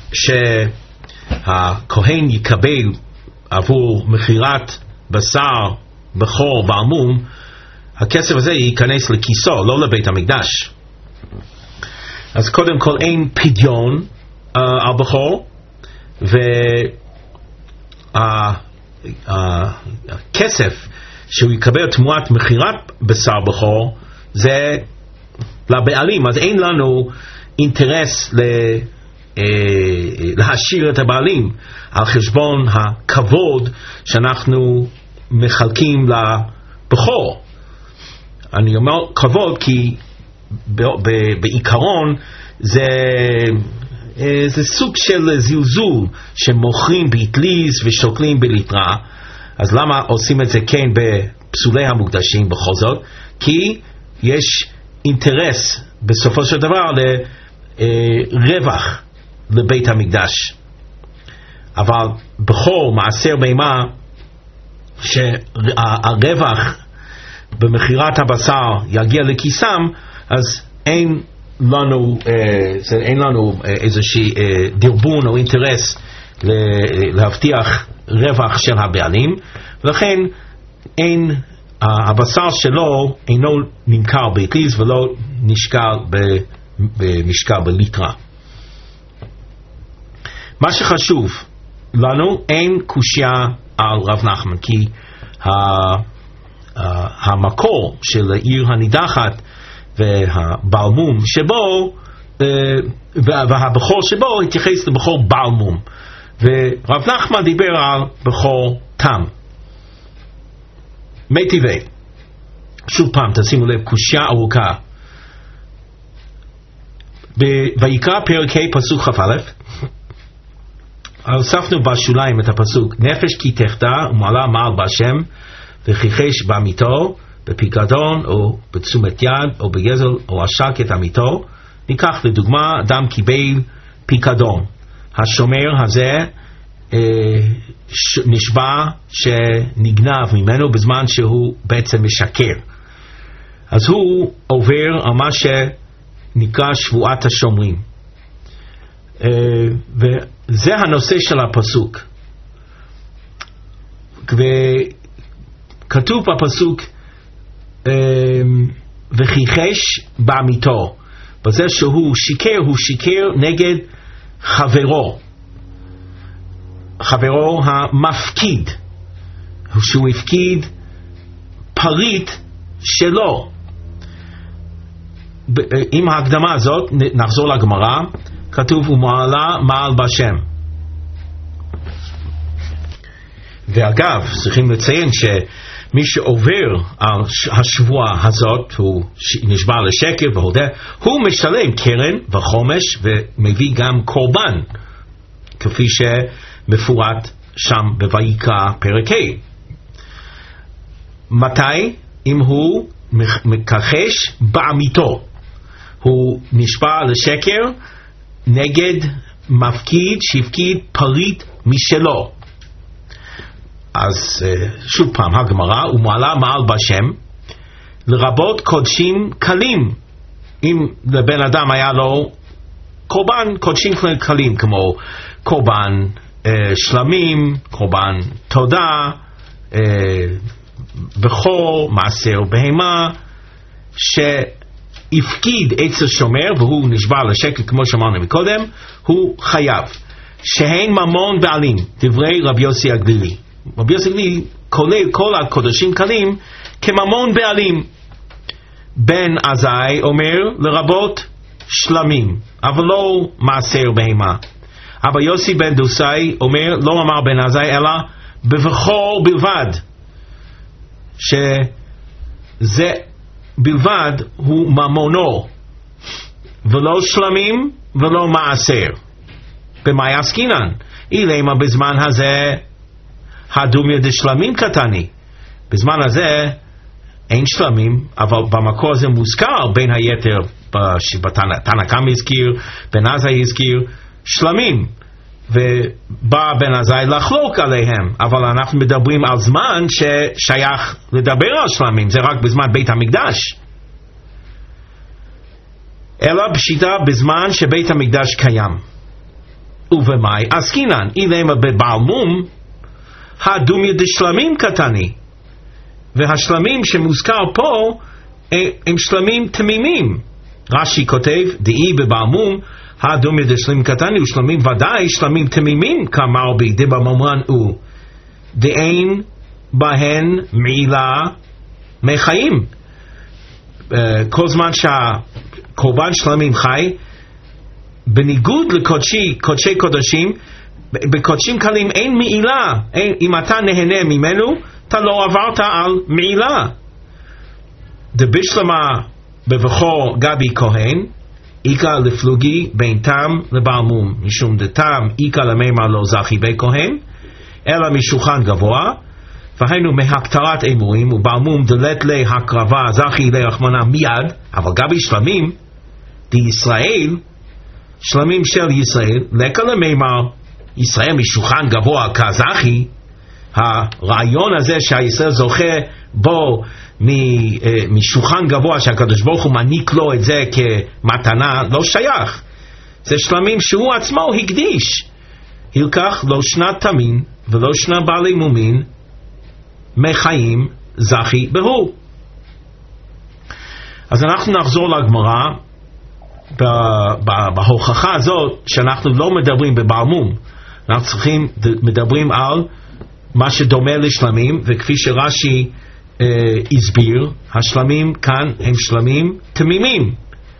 שהכהן יקבל עבור מכירת בשר בכור בעמום, הכסף הזה ייכנס לכיסו, לא לבית המקדש. אז קודם כל אין פדיון uh, על בכור, והכסף שהוא יקבל תמורת מכירת בשר בכור זה לבעלים. אז אין לנו אינטרס ל... להשאיר את הבעלים על חשבון הכבוד שאנחנו מחלקים לבכור. אני אומר כבוד כי בעיקרון זה, זה סוג של זלזול שמוכרים באטליז ושוקלים בליטרה. אז למה עושים את זה כן בפסולי המוקדשים בכל זאת? כי יש אינטרס בסופו של דבר לרווח לבית המקדש. אבל בכור מעשר בהמה שהרווח במכירת הבשר יגיע לכיסם, אז אין לנו אה, אין לנו אה, איזושהי אה, דרבון או אינטרס להבטיח רווח של הבעלים, ולכן אין, הבשר שלו אינו נמכר באטליז ולא נשקל במשקל בליטרה. מה שחשוב לנו, אין קושיה על רב נחמן, כי המקור של העיר הנידחת והבעל מום שבו, והבכור שבו התייחס לבכור בעל מום, ורב נחמן דיבר על בכור תם. מי טבעי, שוב פעם תשימו לב, קושיה ארוכה. ויקרא פרק ה' פסוק כ"א, הוספנו בשוליים את הפסוק, נפש כי תחטא ומעלה מעל בהשם וכיחש בעמיתו בפיקדון או בתשומת יד או בגזל או עשק את עמיתו. ניקח לדוגמה, אדם קיבל פיקדון, השומר הזה אה, ש, נשבע שנגנב ממנו בזמן שהוא בעצם משקר, אז הוא עובר על מה שנקרא שבועת השומרים. וזה הנושא של הפסוק. וכתוב בפסוק וכיחש בעמיתו, בזה שהוא שיקר, הוא שיקר נגד חברו, חברו המפקיד, שהוא הפקיד פריט שלו. עם ההקדמה הזאת נחזור לגמרא. כתוב ומעלה מעל בשם. ואגב, צריכים לציין שמי שעובר על השבועה הזאת, הוא נשבע לשקר והודה, הוא משלם קרן וחומש ומביא גם קורבן, כפי שמפורט שם בויקרא פרק ה'. מתי? אם הוא מכחש בעמיתו, הוא נשבע לשקר נגד מפקיד שהפקיד פריט משלו. אז שוב פעם הגמרא, ומעלה מעל בשם, לרבות קודשים קלים. אם לבן אדם היה לו קורבן קודשים קלים, כמו קורבן אה, שלמים, קורבן תודה, אה, בכור, מעשר בהמה, שהפקיד עץ השומר והוא נשבע לשקר כמו שאמרנו מקודם, הוא חייב. שהן ממון בעלים, דברי רבי יוסי הגלילי. רבי יוסי הגלילי כולל כל הקודשים קלים כממון בעלים. בן עזאי אומר לרבות שלמים, אבל לא מעשר בהמה. אבל יוסי בן דוסאי אומר לא אמר בן עזאי אלא בבכור בלבד, שזה בלבד הוא ממונו, ולא שלמים ולא מעשר. במה יעסקינן? אילמה בזמן הזה הדומיה דשלמים קטני. בזמן הזה אין שלמים, אבל במקור הזה מוזכר בין היתר, בתנא קמא הזכיר, בן עזאי הזכיר שלמים, ובא בן עזאי לחלוק עליהם. אבל אנחנו מדברים על זמן ששייך לדבר על שלמים, זה רק בזמן בית המקדש. אלא פשיטה בזמן שבית המקדש קיים. ובמאי עסקינן? אילמה בבעל מום הדומיה דשלמים קטני, והשלמים שמוזכר פה הם שלמים תמימים. רש"י כותב דאי בבעל מום הדומיה דשלמים קטני, ושלמים ודאי שלמים תמימים כאמר בי דבמומן הוא דאין בהן מעילה מחיים. כל זמן שהקורבן שלמים חי, בניגוד לקודשי קודשי קודשים, בקודשים קלים אין מעילה. אין, אם אתה נהנה ממנו אתה לא עברת על מעילה. דבשלמה בבכור גבי כהן איקה לפלוגי בין תם לבעל מום, משום דתם איקה למימר לא זכי בי כהן אלא משולחן גבוה, והיינו מהקטרת אמורים, ובעל מום דלת לי הקרבה זכי לי רחמנה מיד. אבל גבי שלמים דישראל, שלמים של ישראל, לקה למימר ישראל משולחן גבוה כזכי. הרעיון הזה שהישראל זוכה בו משולחן גבוה, שהקדוש ברוך הוא מעניק לו את זה כמתנה, לא שייך. זה שלמים שהוא עצמו הקדיש. הלקח לא שנת תמין ולא שנת בעלי מומין מחיים זכי בהו. אז אנחנו נחזור לגמרא בהוכחה הזאת שאנחנו לא מדברים בבעל מום, אנחנו צריכים מדברים על מה שדומה לשלמים, וכפי שרש"י אה, הסביר, השלמים כאן הם שלמים תמימים,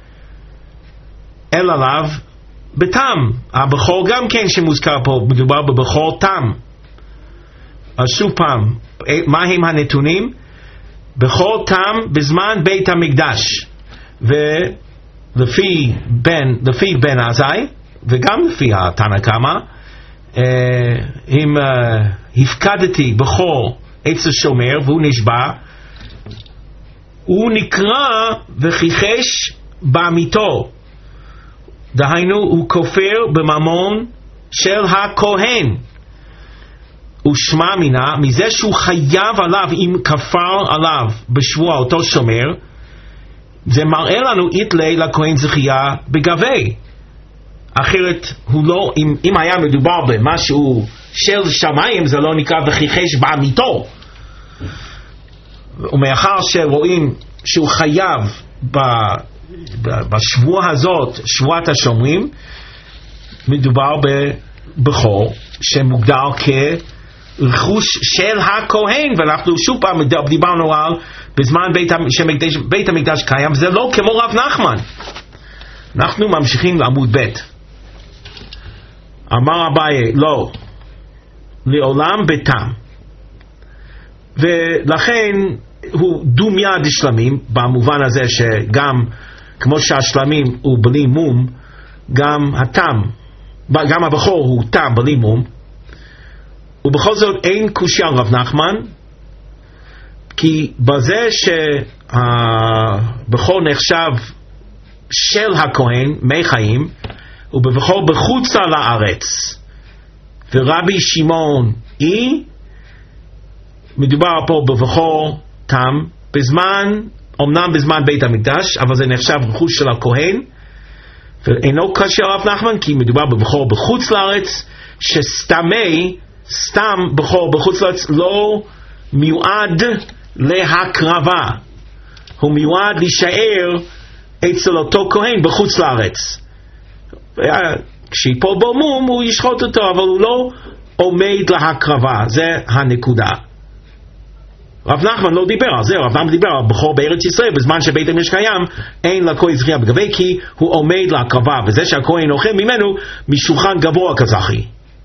אלא לאו בתם. הבכור גם כן שמוזכר פה, מדובר בבכור תם. אז שוב פעם, מה הם הנתונים? בכור תם בזמן בית המקדש, ולפי בן, לפי בן עזאי וגם לפי התנא קמא, אם הפקדתי בכור עץ השומר והוא נשבע, הוא נקרא וכיחש בעמיתו, דהיינו הוא כופר בממון של הכהן. ושמע מינה מזה שהוא חייב עליו, אם כפר עליו בשבוע אותו שומר, זה מראה לנו איתלי לכהן זכייה בגבי. אחרת הוא לא, אם, אם היה מדובר במשהו של שמיים, זה לא נקרא וחיחש בעמיתו. ומאחר שרואים שהוא חייב ב, ב, בשבוע הזאת, שבועת השומרים, מדובר בבכור שמוגדר כרכוש של הכהן, ואנחנו שוב פעם דיברנו על בזמן בית, שמקדש, בית המקדש קיים, זה לא כמו רב נחמן. אנחנו ממשיכים לעמוד ב'. אמר אביי, לא, לעולם ביתם. ולכן הוא דומיה דשלמים, במובן הזה שגם כמו שהשלמים הוא בלי מום, גם התם, גם הבכור הוא תם בלי מום, ובכל זאת אין קושיה רב נחמן, כי בזה שהבכור נחשב של הכהן, מי חיים, הוא בבכור בחוץ לארץ, ורבי שמעון אי, מדובר פה בבכור תם, בזמן, אמנם בזמן בית המקדש, אבל זה נחשב רכוש של הכהן, ואינו קשה רב נחמן, כי מדובר בבכור בחוץ לארץ, שסתמי, סתם בכור בחוץ לארץ, לא מיועד להקרבה, הוא מיועד להישאר אצל אותו כהן בחוץ לארץ. כשיפול בו מום הוא ישחוט אותו, אבל הוא לא עומד להקרבה. זה הנקודה. רב נחמן לא דיבר על זה. רב נחמן דיבר על בכור בארץ ישראל בזמן שבית המקדש קיים, אין לכהן זכייה בגבי, כי הוא עומד להקרבה, וזה שהכהן אוכל ממנו משולחן גבוה כזכי.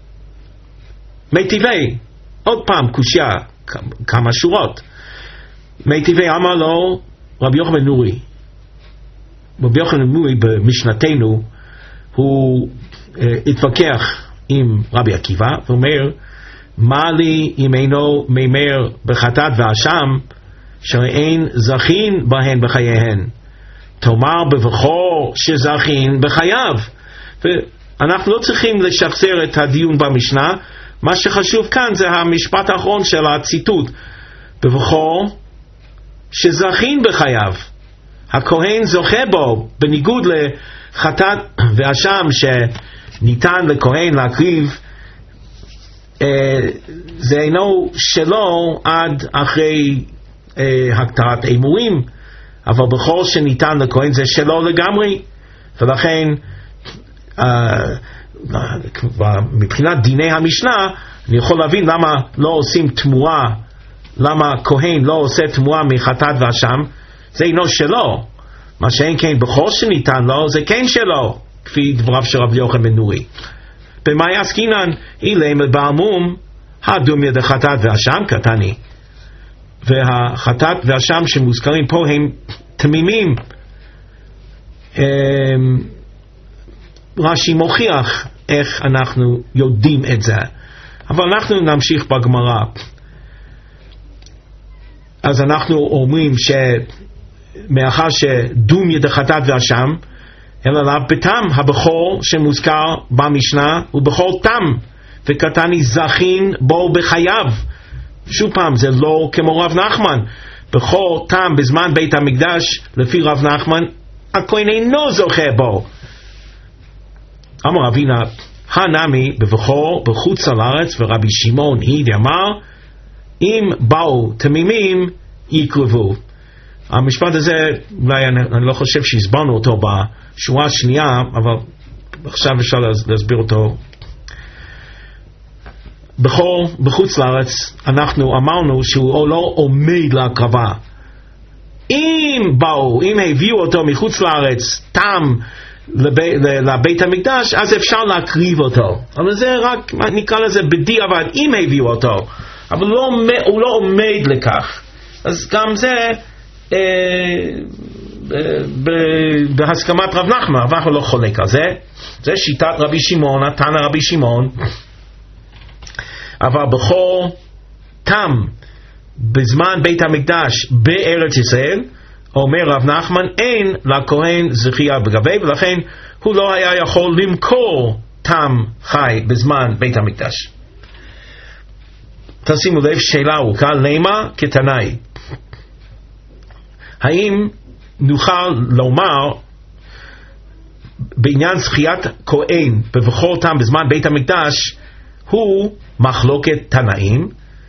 מיטיבי, עוד פעם קושיה, כמה שורות. מיטיבי אמר לו רבי יוחנן בן נורי, רבי יוחנן בן נורי במשנתנו, הוא uh, התווכח עם רבי עקיבא ואומר, מה לי אם אינו מימר בחטאת ואשם, שאין זכין בהן בחייהן, תאמר בבכור שזכין בחייו. ואנחנו לא צריכים לשחזר את הדיון במשנה, מה שחשוב כאן זה המשפט האחרון של הציטוט, בבכור שזכין בחייו, הכהן זוכה בו, בניגוד לחטאת ואשם שניתן לכהן להקריב, אה, זה אינו שלו עד אחרי אה, הקטרת אמורים, אבל בכור שניתן לכהן זה שלו לגמרי, ולכן אה, מבחינת דיני המשנה אני יכול להבין למה לא עושים תמורה, למה כהן לא עושה תמורה מחטאת ואשם, זה אינו שלו. מה שאין כן בכור שניתן לו זה כן שלו, כפי דבריו של רבי יוחנן בן נורי. במאי עסקינן אילם לבעל מום הדומיה דחטאת ואשם קטני, והחטאת ואשם שמוזכרים פה הם תמימים. רש"י מוכיח איך אנחנו יודעים את זה, אבל אנחנו נמשיך בגמרא. אז אנחנו אומרים שמאחר שדומיה דחטאת ואשם, אלא עליו בתם הבכור שמוזכר במשנה הוא בכור תם, וקטני זכין בו בחייו. שוב פעם, זה לא כמו רב נחמן. בכור תם בזמן בית המקדש לפי רב נחמן הכהן אינו זוכה בו. אמר אבינה הנמי בבכור בחוץ לארץ, ורבי שמעון העיד אמר אם באו תמימים יקרבו. המשפט הזה אולי אני, אני לא חושב שהסברנו אותו בשורה השנייה, אבל עכשיו אפשר להסביר אותו. בכור בחוץ לארץ אנחנו אמרנו שהוא לא עומד להקרבה. אם באו, אם הביאו אותו מחוץ לארץ תם לבית, לבית המקדש, אז אפשר להקריב אותו, אבל זה רק נקרא לזה בדיעבד אם הביאו אותו, אבל לא, הוא לא עומד לכך. אז גם זה אה, ב- בהסכמת רב נחמן, רב נחמן לא חולק על זה. זה שיטת רבי שמעון, תנא רבי שמעון. אבל בכור תם בזמן בית המקדש בארץ ישראל, אומר רב נחמן אין לכהן זכייה בגבי, ולכן הוא לא היה יכול למכור תם חי בזמן בית המקדש. תשימו לב, שאלה ארוכה, למה כתנאי? האם נוכל לומר בעניין זכיית כהן בבכור תם בזמן בית המקדש הוא מחלוקת תנאים.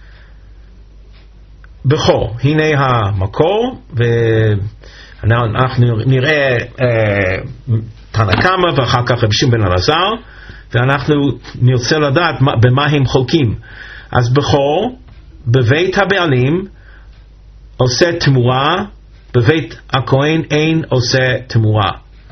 בכור, הנה המקור, ואנחנו נראה אה, תנא קמא ואחר כך רבי שמעון בן אלעזר, ואנחנו נרצה לדעת במה הם חולקים. אז בכור בבית הבעלים עושה תמורה, בבית הכהן אין עושה תמורה.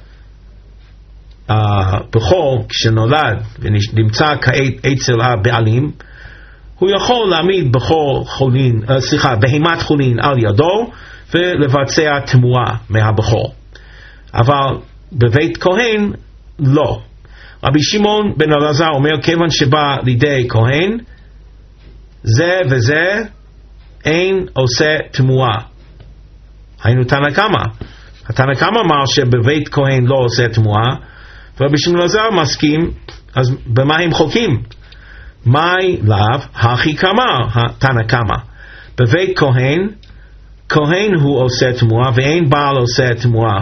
הבכור כשנולד ונמצא כעת אצל הבעלים, הוא יכול להעמיד בכור חולין, סליחה, בהימת חולין על ידו ולבצע תמורה מהבכור. אבל בבית כהן לא. רבי שמעון בן אלעזר אומר, כיוון שבא לידי כהן, זה וזה אין עושה תמורה. היינו תנא קמא. התנא קמא אמר שבבית כהן לא עושה תמורה, ורבי שמעון בן אלעזר מסכים, אז במה הם חולקים? מאי לאו הכי קמא תנא קמא. בבית כהן, כהן הוא עושה תמורה ואין בעל עושה תמורה.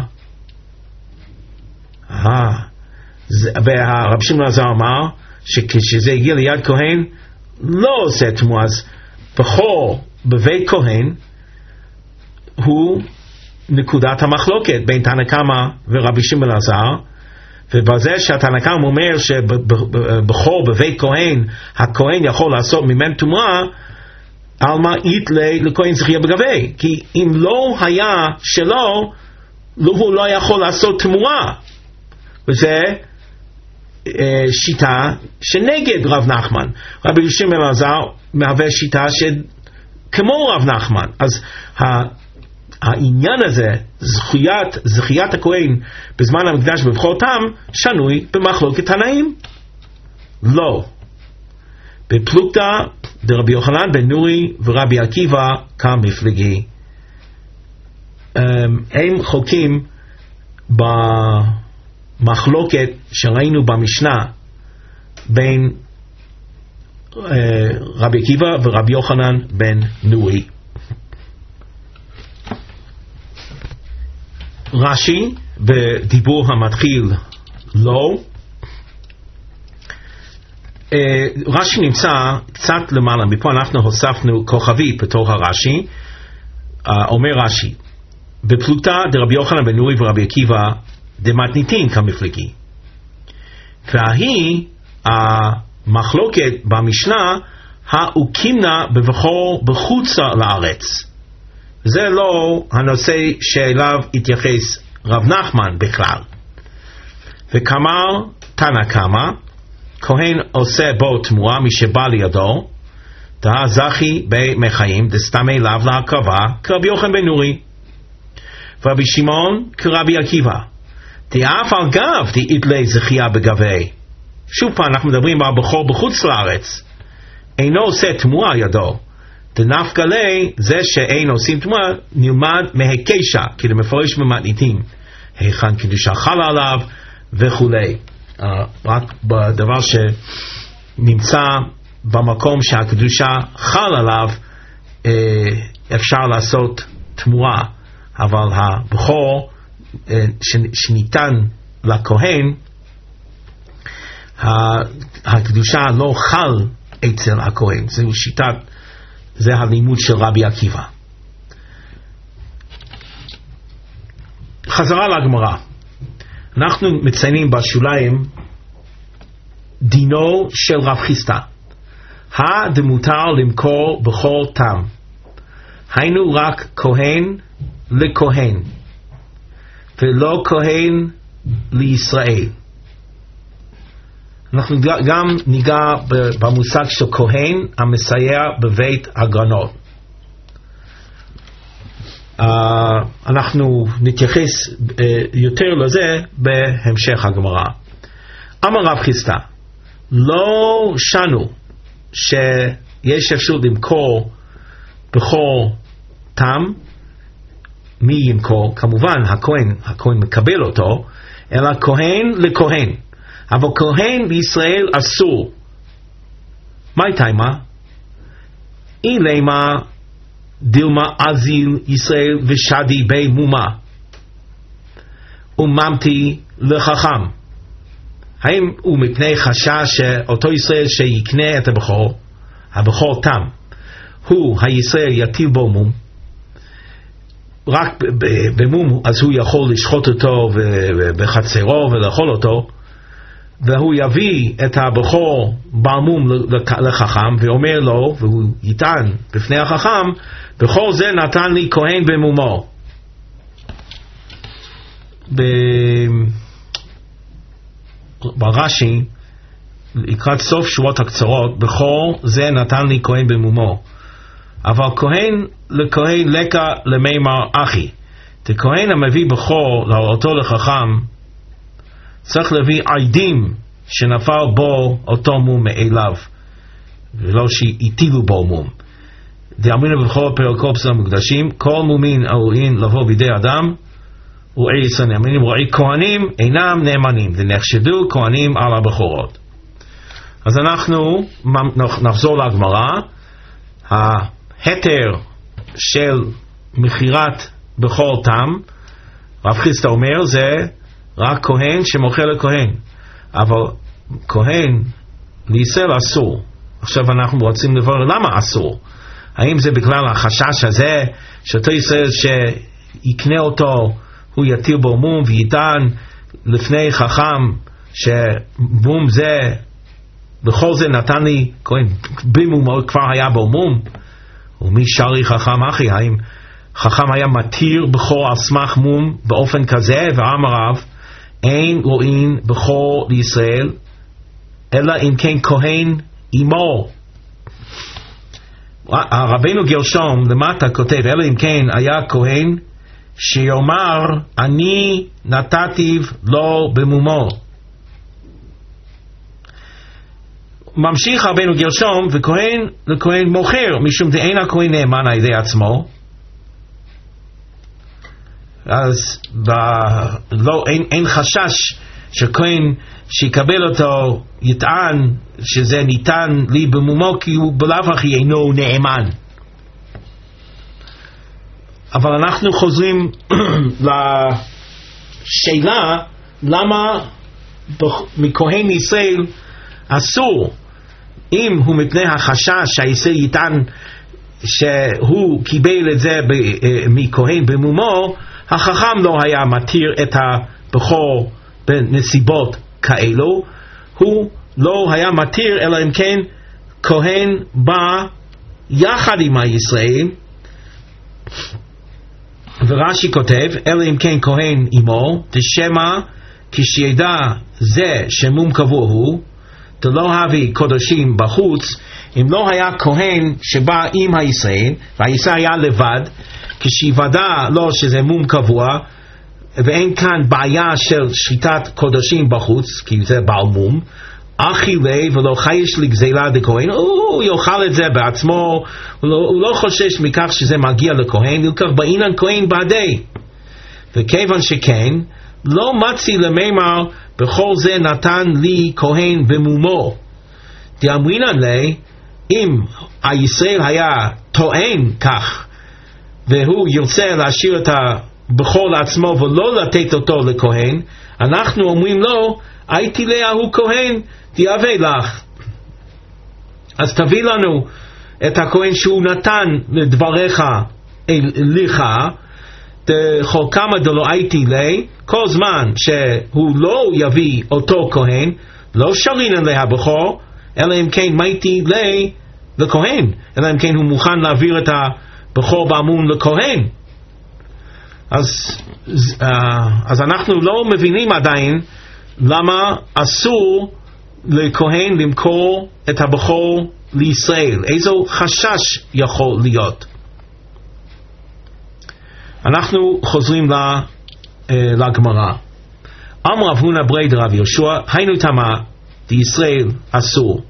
אה, והרבי שמעון בן אלעזר אמר שכשזה הגיע ליד כהן לא עושה תמורה. אז בכור בבית כהן הוא נקודת המחלוקת בין תנא קמא ורבי שמעון בן אלעזר, ובזה שהתנא קמא אומר שבכור בבית כהן הכהן יכול לעשות ממנו תמורה, עלמא איתלי לכהן זכייה בגבי, כי אם לא היה שלו הוא לא יכול לעשות תמורה. וזה שיטה שנגד רב נחמן. רבי שמעון בן אלעזר מהווה שיטה שכמו רב נחמן. אז העניין הזה, זכיית, זכיית הכהן בזמן המקדש בבכור תם, שנוי במחלוקת תנאים? לא. בפלוגתא דרבי יוחנן בן נורי ורבי עקיבא כמפלגי. הם חולקים במחלוקת שראינו במשנה בין רבי עקיבא ורבי יוחנן בן נורי. רש"י בדיבור המתחיל לא, רש"י נמצא קצת למעלה, מפה אנחנו הוספנו כוכבית בתוך הרש"י. אומר רש"י, בפלוגתא דרבי יוחנן בן נורי ורבי עקיבא דמתניתין כמפלגי. והיא המחלוקת במשנה האוקימנה בבכור בחוץ לארץ. זה לא הנושא שאליו התייחס רב נחמן בכלל. וכאמר תנא קמא, כהן עושה בו תמורה מי שבא לידו, דה זכי במחיים דסתמי לאו להקרבה כרבי יוחנן בן נורי. ורבי שמעון כרבי עקיבא, דאף על גב דאיתלי זכייה בגבי. שוב פעם אנחנו מדברים על בכור בחוץ לארץ, אינו עושה תמורה ידו. דנפקא ליה, זה שאין עושים תמורה נלמד מהקשה, כי זה מפורש במתניתין, היכן קדושה חלה עליו וכולי. uh, רק בדבר שנמצא במקום שהקדושה חל עליו uh, אפשר לעשות תמורה, אבל הבכור uh, שניתן לכהן, הקדושה לא חל אצל הכהן. זהו שיטת, זה הלימוד של רבי עקיבא. חזרה לגמרא. אנחנו מציינים בשוליים דינו של רב חיסדא, הדמותר למכור בכור תם, היינו רק כהן לכהן ולא כהן לישראל. אנחנו גם ניגע במושג של כהן המסייע בבית הגרנות. Uh, אנחנו נתייחס uh, יותר לזה בהמשך הגמרא. אמר רב חיסדא, לא שנו שיש אפשרות למכור בכור תם. מי ימכור? כמובן הכהן, הכהן מקבל אותו, אלא כהן לכהן. אבל כהן בישראל אסור. מה תימה? אילמה דילמה אזיל ישראל ושדי בי מומה וממתי לחכם. האם הוא מפני חשש שאותו ישראל שיקנה את הבכור, הבכור תם, הוא הישראל יטיל בו מום, רק במום אז הוא יכול לשחוט אותו בחצרו ולאכול אותו, והוא יביא את הבכור במום לחכם ואומר לו, והוא יטען בפני החכם, בכור זה נתן לי כהן במומו. ברש"י לקראת סוף שורות הקצרות, בכור זה נתן לי כהן במומו, אבל כהן לכהן לקה למימר אחי. כהן המביא בכור להראותו לחכם צריך להביא עדים שנפל בו אותו מום מאליו ולא שהטילו בו מום. דאמרינן בכל פרק פסל המקדשים, כל מומין הראויים לבוא בידי אדם ועשר נאמנים רואי כהנים אינם נאמנים, ונחשדו כהנים על הבכורות. אז אנחנו נחזור לגמרא. ההתר של מכירת בכור תם, רב חיסדא אומר, זה רק כהן שמוכר לכהן, אבל כהן לישראל אסור. עכשיו אנחנו רוצים לברר למה אסור. האם זה בגלל החשש הזה שאותו ישראל שיקנה אותו הוא יטיל בו מום ויטען לפני חכם שמום זה בכל זה נתן לי כהן במומו, כבר היה בו מום? ומי שרי חכם אחי? האם חכם היה מתיר בכור על סמך מום באופן כזה? ואמר רב, אין רואים בכור לישראל אלא אם כן כהן עמו. רבינו גרשום למטה כותב, אלא אם כן היה כהן שיאמר אני נתתיו לו במומו. ממשיך רבינו גרשום, וכהן לכהן מוכר, משום דאין הכהן נאמן על ידי עצמו, אז ב... לא, אין, אין חשש שכהן שיקבל אותו יטען שזה ניתן לי במומו, כי הוא בלאו הכי אינו נאמן. אבל אנחנו חוזרים לשאלה למה מכהן ישראל אסור, אם הוא מפני החשש שהישראל יטען שהוא קיבל את זה מכהן במומו, החכם לא היה מתיר את הבכור בנסיבות כאלו, הוא לא היה מתיר אלא אם כן כהן בא יחד עם הישראל. ורש"י כותב, אלא אם כן כהן עמו, תשמע כשידע זה שמום קבוע הוא, דלא הביא קודשים בחוץ. אם לא היה כהן שבא עם הישראל והישראל היה לבד, כשיוודע לו שזה מום קבוע ואין כאן בעיה של שחיטת קודשים בחוץ כי זה בעל מום, אכילי ולא חייש לגזילה דכהן, הוא יאכל את זה בעצמו, הוא לא, הוא לא חושש מכך שזה מגיע לכהן, ילקח בעינן כהן בעדי. וכיוון שכן, לא מצי למימר בכל זה נתן לי כהן במומו. דאמרינן לי, אם הישראל היה טוען כך והוא ירצה להשאיר את הבכור לעצמו ולא לתת אותו לכהן, אנחנו אומרים לו, הייתי לה הוא כהן תיאווה לך. אז תביא לנו את הכהן שהוא נתן לדבריך לך, דכל כמה דלא הייתי לה, כל זמן שהוא לא יביא אותו כהן, לא שרינן לה הבכור, אלא אם כן מייתי לה לכהן, אלא אם כן הוא מוכן להעביר את הבכור במום לכהן. אז, אז אנחנו לא מבינים עדיין למה אסור לכהן למכור את הבכור לישראל. איזו חשש יכול להיות? אנחנו חוזרים לגמרא. אמר רב הונא ברי דרב יהושע, היינו תמה דישראל אסור,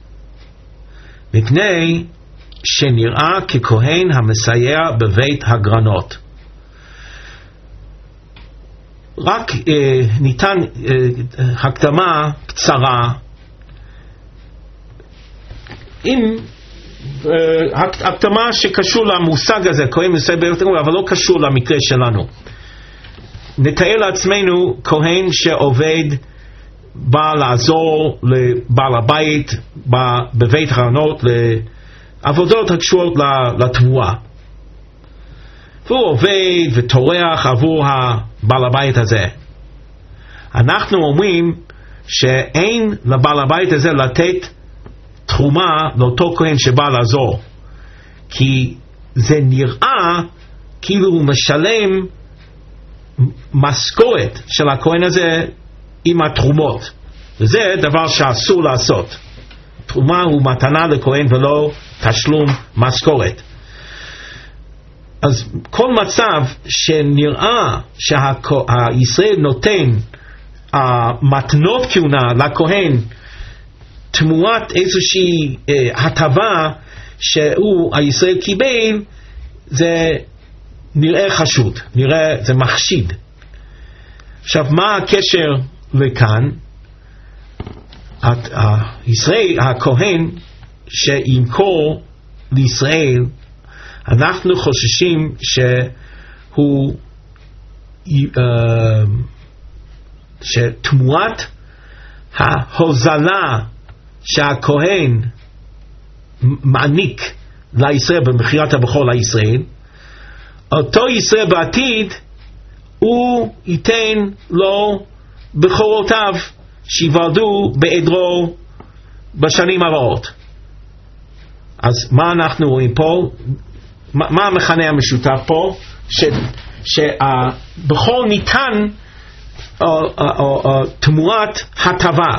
מפני שנראה ככהן המסייע בבית הגרנות. רק אה, ניתן אה, הקדמה קצרה. עם אה, הקדמה שקשור למושג הזה, כהן מסייע בבית הגרנות, אבל לא קשור למקרה שלנו. נתאר לעצמנו כהן שעובד בא לעזור לבעל הבית בבית הענות לעבודות הקשורות לתבואה. והוא עובד וטורח עבור הבעל הבית הזה. אנחנו אומרים שאין לבעל הבית הזה לתת תרומה לאותו כהן שבא לעזור, כי זה נראה כאילו הוא משלם משכורת של הכהן הזה עם התרומות, וזה דבר שאסור לעשות. תרומה הוא מתנה לכהן ולא תשלום משכורת. אז כל מצב שנראה שהישראל נותן uh, מתנות כהונה לכהן תמורת איזושהי uh, הטבה שהוא הישראל קיבל, זה נראה חשוד, נראה זה מחשיד. עכשיו מה הקשר לכאן? ישראל, הכהן שימכור לישראל, אנחנו חוששים שהוא שתמורת ההוזלה שהכהן מעניק לישראל במכירת הבכור לישראל, אותו ישראל בעתיד הוא ייתן לו בכורותיו שיוולדו בעדרו בשנים הבאות. אז מה אנחנו רואים פה? מה, מה המכנה המשותף פה? ש, שהבכור ניתן uh, uh, uh, uh, תמורת הטבה.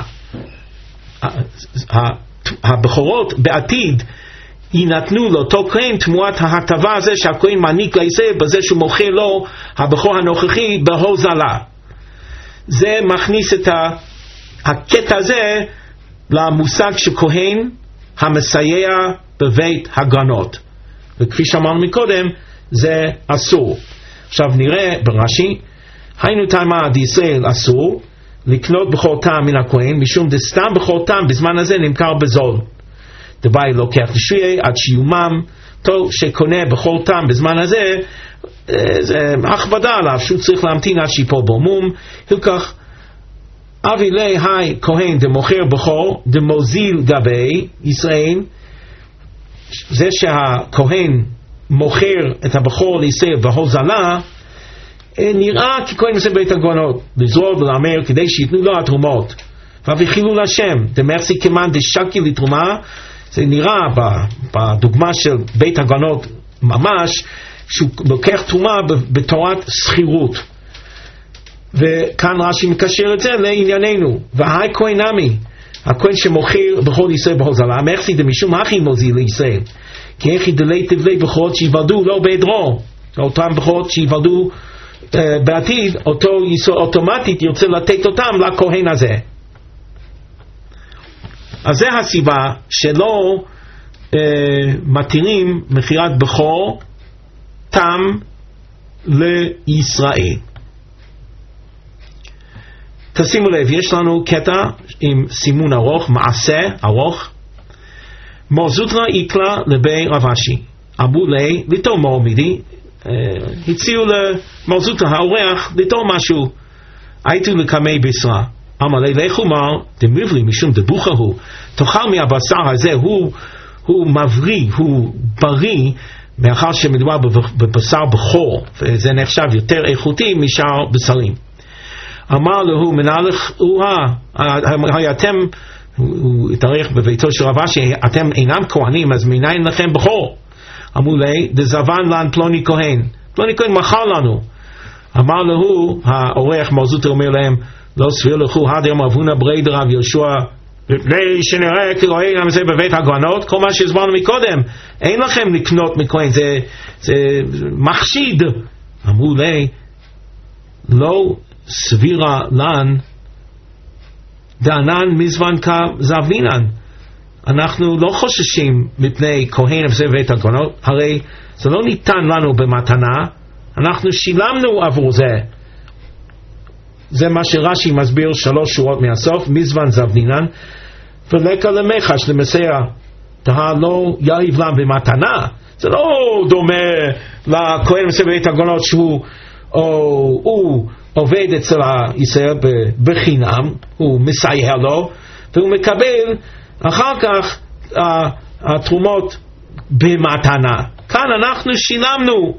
הבכורות בעתיד יינתנו לאותו כהן תמורת ההטבה הזה שהכהן מעניק לישראל בזה שהוא מוכר לו הבכור הנוכחי בהוזלה. זה מכניס את הקטע הזה למושג שכהן המסייע בבית הגנות, וכפי שאמרנו מקודם זה אסור. עכשיו נראה ברש"י, היינו תמה דישראל אסור לקנות בכור טעם מן הכהן, משום דסתם בכור טעם בזמן הזה נמכר בזול. דווי לוקח לשוי עד שיומם, טוב שקונה בכור טעם בזמן הזה זה הכבדה עליו שהוא צריך להמתין עד שיפול בו מום. הלקח אבי לי היי כהן דמוכר בכור דמוזיל גבי ישראל, זה שהכהן מוכר את הבכור לישראל בהוזלה נראה ככהן מסב בית הגנות לזרור ולאמר כדי שיתנו לו התרומות והבחילו להשם דמרסי כמן דשקי לתרומה. זה נראה בדוגמה של בית הגנות ממש שהוא לוקח תרומה בתורת סחירות, וכאן רש"י מקשר את זה לענייננו. והי כהן נמי, הכהן שמוכר בכור לישראל בהוזלה, מרסי דמשום הכי מוזיל לישראל, כי הכי דלי תבלי בכורות שיוולדו לא בעדרו, אותם בכורות שיוולדו uh, בעתיד, אותו ישראל אוטומטית ירצה לתת אותם לכהן הזה. אז זה הסיבה שלא uh, מתירים מכירת בכור תם לישראל. תשימו לב, יש לנו קטע עם סימון ארוך, מעשה ארוך. מור זוטרא איקלה לבי רב אשי, אמרו לי ליטול מור מידי, הציעו למור זוטרא האורח ליטול משהו, הייתו לקמי בשרה. אמר לי לכו מר דמבלי משום דבוכה הוא, תאכל מהבשר הזה, הוא, הוא מבריא, הוא בריא, מאחר שמדובר בבשר בכור, וזה נחשב יותר איכותי משאר בשרים. אמר לו מנהלך הוא אתם, הוא התארח בביתו של רב אשי, אתם אינם כהנים אז מניין לכם בכור? אמרו לי דזבן לן פלוני כהן, פלוני כהן מכר לנו. אמר לו האורח מור זוטרא אומר להם לא סביר לכו הדר מרבונה ברי דרב יהושע לפני שנראה כהן המזה בבית הגנות, כל מה שהסברנו מקודם אין לכם לקנות מכהן, זה, זה מחשיד. אמרו לי לא סבירה לן דענן מזוון כזבנינן, אנחנו לא חוששים מפני כהן המזה בבית הגנות, הרי זה לא ניתן לנו במתנה, אנחנו שילמנו עבור זה. זה מה שרש"י מסביר שלוש שורות מהסוף, מזוון זבנינן ולקה למחש למסייע, תהה לא יריב להם במתנה. זה לא דומה לכהן המזה בבית הגנות שהוא או, הוא עובד אצל ישראל בחינם, הוא מסייע לו, והוא מקבל אחר כך התרומות במתנה. כאן אנחנו שילמנו.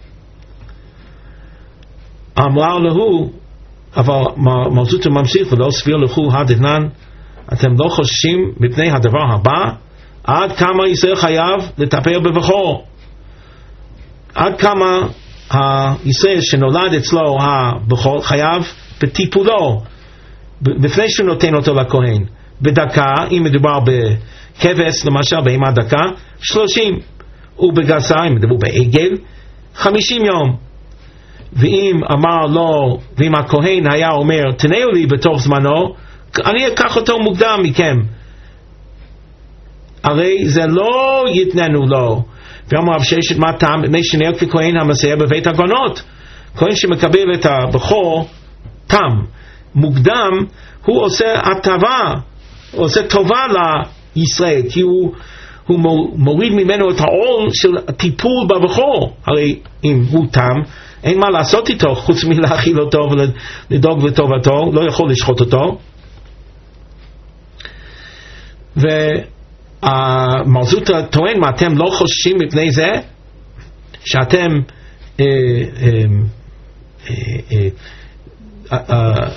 אמר לו, אבל מר זוטרא ממשיך, ולא סביר לכו הדתנן, אתם לא חוששים מפני הדבר הבא? עד כמה ישראל חייב לטפל בבכור? עד כמה הישראל שנולד אצלו הבכור חייב בטיפולו לפני שהוא נותן אותו לכהן? בדקה, אם מדובר בכבש למשל, בהמה דקה, שלושים, ובגסה, אם מדובר בעגל, חמישים יום. ואם אמר לו, ואם הכהן היה אומר, תנאו לי בתוך זמנו, אני אקח אותו מוקדם מכם, הרי זה לא יתננו לו. ואמר רב ששת, מה טעם מפני שנר ככהן המסייע בבית הגונות? כהן שמקבל את הבכור תם מוקדם, הוא עושה הטבה, הוא עושה טובה לישראל, כי הוא, הוא מוריד ממנו את העול של הטיפול בבכור. הרי אם הוא תם, אין מה לעשות איתו חוץ מלהאכיל אותו ולדאוג לטובתו, לא יכול לשחוט אותו. ומר זוטרא טוען, מה אתם לא חוששים מפני זה שאתם אה, אה, אה, אה, אה,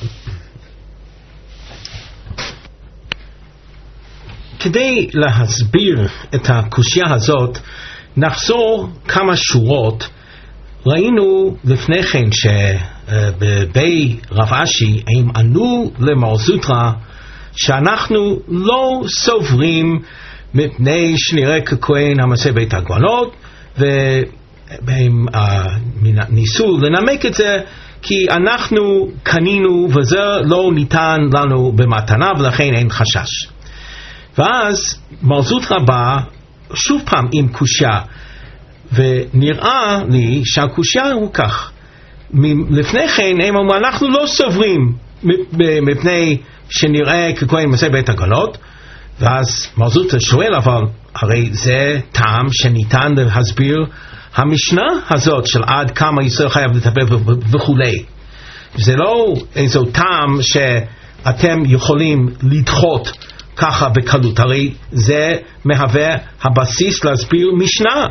כדי להסביר את הקושיה הזאת נחזור כמה שורות. ראינו לפני כן שבבי רב אשי הם ענו למר זוטרא שאנחנו לא סוברים מפני שנראה ככהן המסייע בית הגונות, והם ניסו לנמק את זה כי אנחנו קנינו וזה לא ניתן לנו במתנה ולכן אין חשש. ואז מר זוטרא בא שוב פעם עם קושיה, ונראה לי שהקושיה הוא כך. לפני כן הם אמרו, אנחנו לא סוברים מפני שנראה ככהן מסייע בית הגונות. ואז מר זוטרא שואל, אבל הרי זה טעם שניתן להסביר המשנה הזאת של עד כמה ישראל חייב לטפל וכולי. זה לא איזו טעם שאתם יכולים לדחות ככה בקלות, הרי זה מהווה הבסיס להסביר משנה.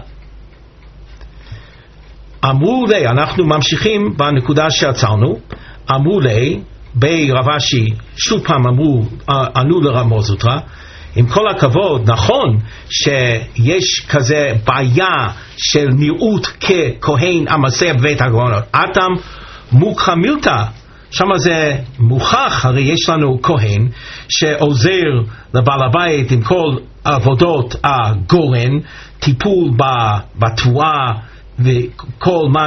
אמרו לי, אנחנו ממשיכים בנקודה שעצרנו, אמרו לי, בי רב אשי שוב פעם אמרו, ענו לרב זוטרא, עם כל הכבוד, נכון שיש כזה בעיה של נראות ככהן המסייע בבית הגונות, אתם מוכחה מילתא, שמה זה מוכח, הרי יש לנו כהן שעוזר לבעל הבית עם כל עבודות הגורן, טיפול בתבואה וכל מה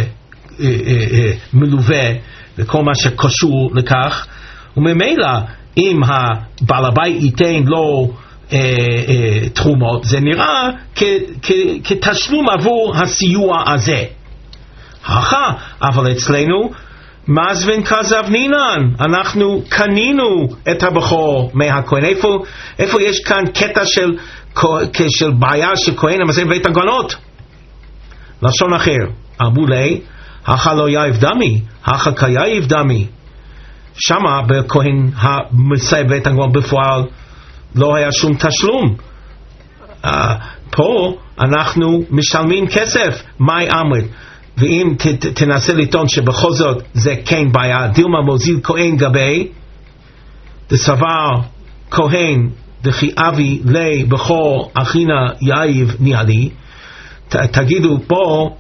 שמלווה וכל מה שקשור לכך, וממילא אם הבעל הבית ייתן לו אה, אה, תרומות, זה נראה כ, כ, כתשלום עבור הסיוע הזה. אחר, אבל אצלנו מזוון כזב נינן, אנחנו קנינו את הבכור מהכהן. איפה, איפה יש כאן קטע של, של בעיה של כהן המסייע בבית הגונות? לשון אחר, אמרו לי, אחר לא יאיב דמי, אחר כיאיב דמי. שמה בכהן המסייע בבית הגונות בפועל לא היה שום תשלום. uh, פה אנחנו משלמים כסף, מאי אמרת. ואם ת, ת, תנסה לטעון שבכל זאת זה כן בעיה, דילמה מוזיל כהן גבי דסבר כהן דכי אבי לי בכור אחינה יאיב ניאלי, ת, תגידו פה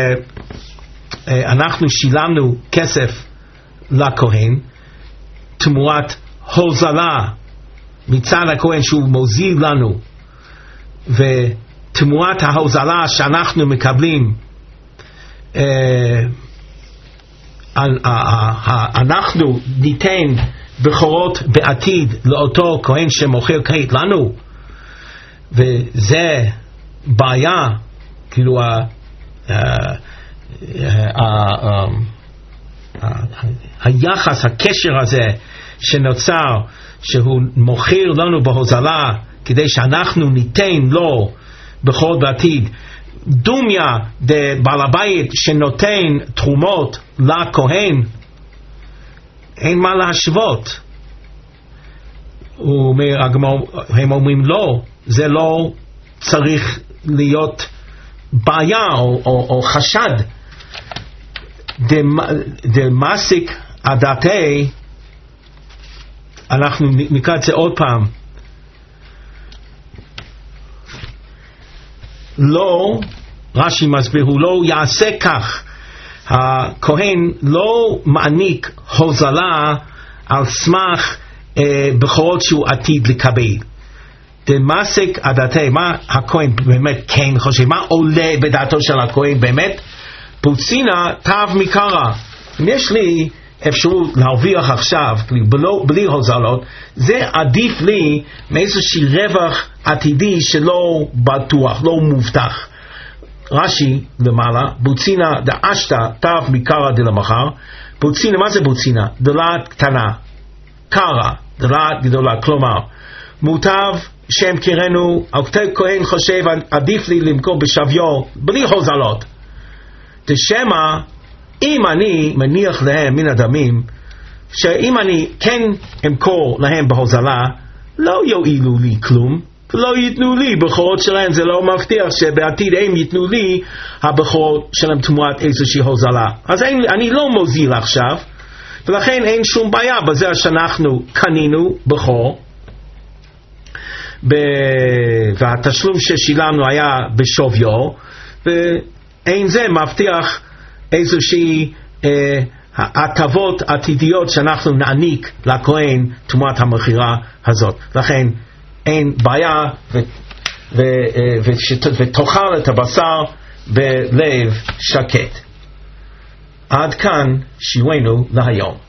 שאנחנו שילמנו כסף לכהן תמורת הוזלה מצד הכהן שהוא מוזיל לנו, ותמורת ההוזלה שאנחנו מקבלים אנחנו ניתן בכורות בעתיד לאותו כהן שמוכר כעת לנו, וזה בעיה, כאילו היחס, הקשר הזה שנוצר, שהוא מוכר לנו בהוזלה כדי שאנחנו ניתן לו בכורות בעתיד, דומיה דבעל הבית שנותן תרומות לכהן, אין מה להשוות. הוא אומר, הם אומרים לא, זה לא צריך להיות בעיה או, או, או חשד. דמסיק הדתי, אנחנו נקרא את זה עוד פעם, לא, רש"י מסביר, הוא לא יעשה כך. הכהן לא מעניק הוזלה על סמך אה, בכורות שהוא עתיד לקבל. דמסיק הדתי, מה הכהן באמת כן חושב, מה עולה בדעתו של הכהן באמת? פוצינה תו מקרא. אם יש לי אפשרות להרוויח עכשיו בלי, בלי הוזלות, זה עדיף לי מאיזושהי רווח עתידי שלא בטוח, לא מובטח. רש"י למעלה, בוצינה דאשתא תו מקרא דלמחר. בוצינה, מה זה בוצינה? דלת קטנה, קרא, דלת גדולה. כלומר, מוטב שם קראנו, הכהן חושב עדיף לי למכור בשוויו בלי הוזלות. תשמע, אם אני מניח להם מן הדמים, שאם אני כן אמכור להם בהוזלה, לא יועילו לי כלום, לא ייתנו לי בכורות שלהם. זה לא מבטיח שבעתיד הם ייתנו לי הבכורות שלהם תמורת איזושהי הוזלה. אז אני, אני לא מוזיל עכשיו, ולכן אין שום בעיה בזה שאנחנו קנינו בכור, ב... והתשלום ששילמנו היה בשוויו, ואין זה מבטיח איזושהי אה, הטבות עתידיות שאנחנו נעניק לכהן תמורת המחירה הזאת. לכן אין בעיה, ו... ו... ו... ותאכל את הבשר בלב שקט. עד כאן שיעורנו להיום.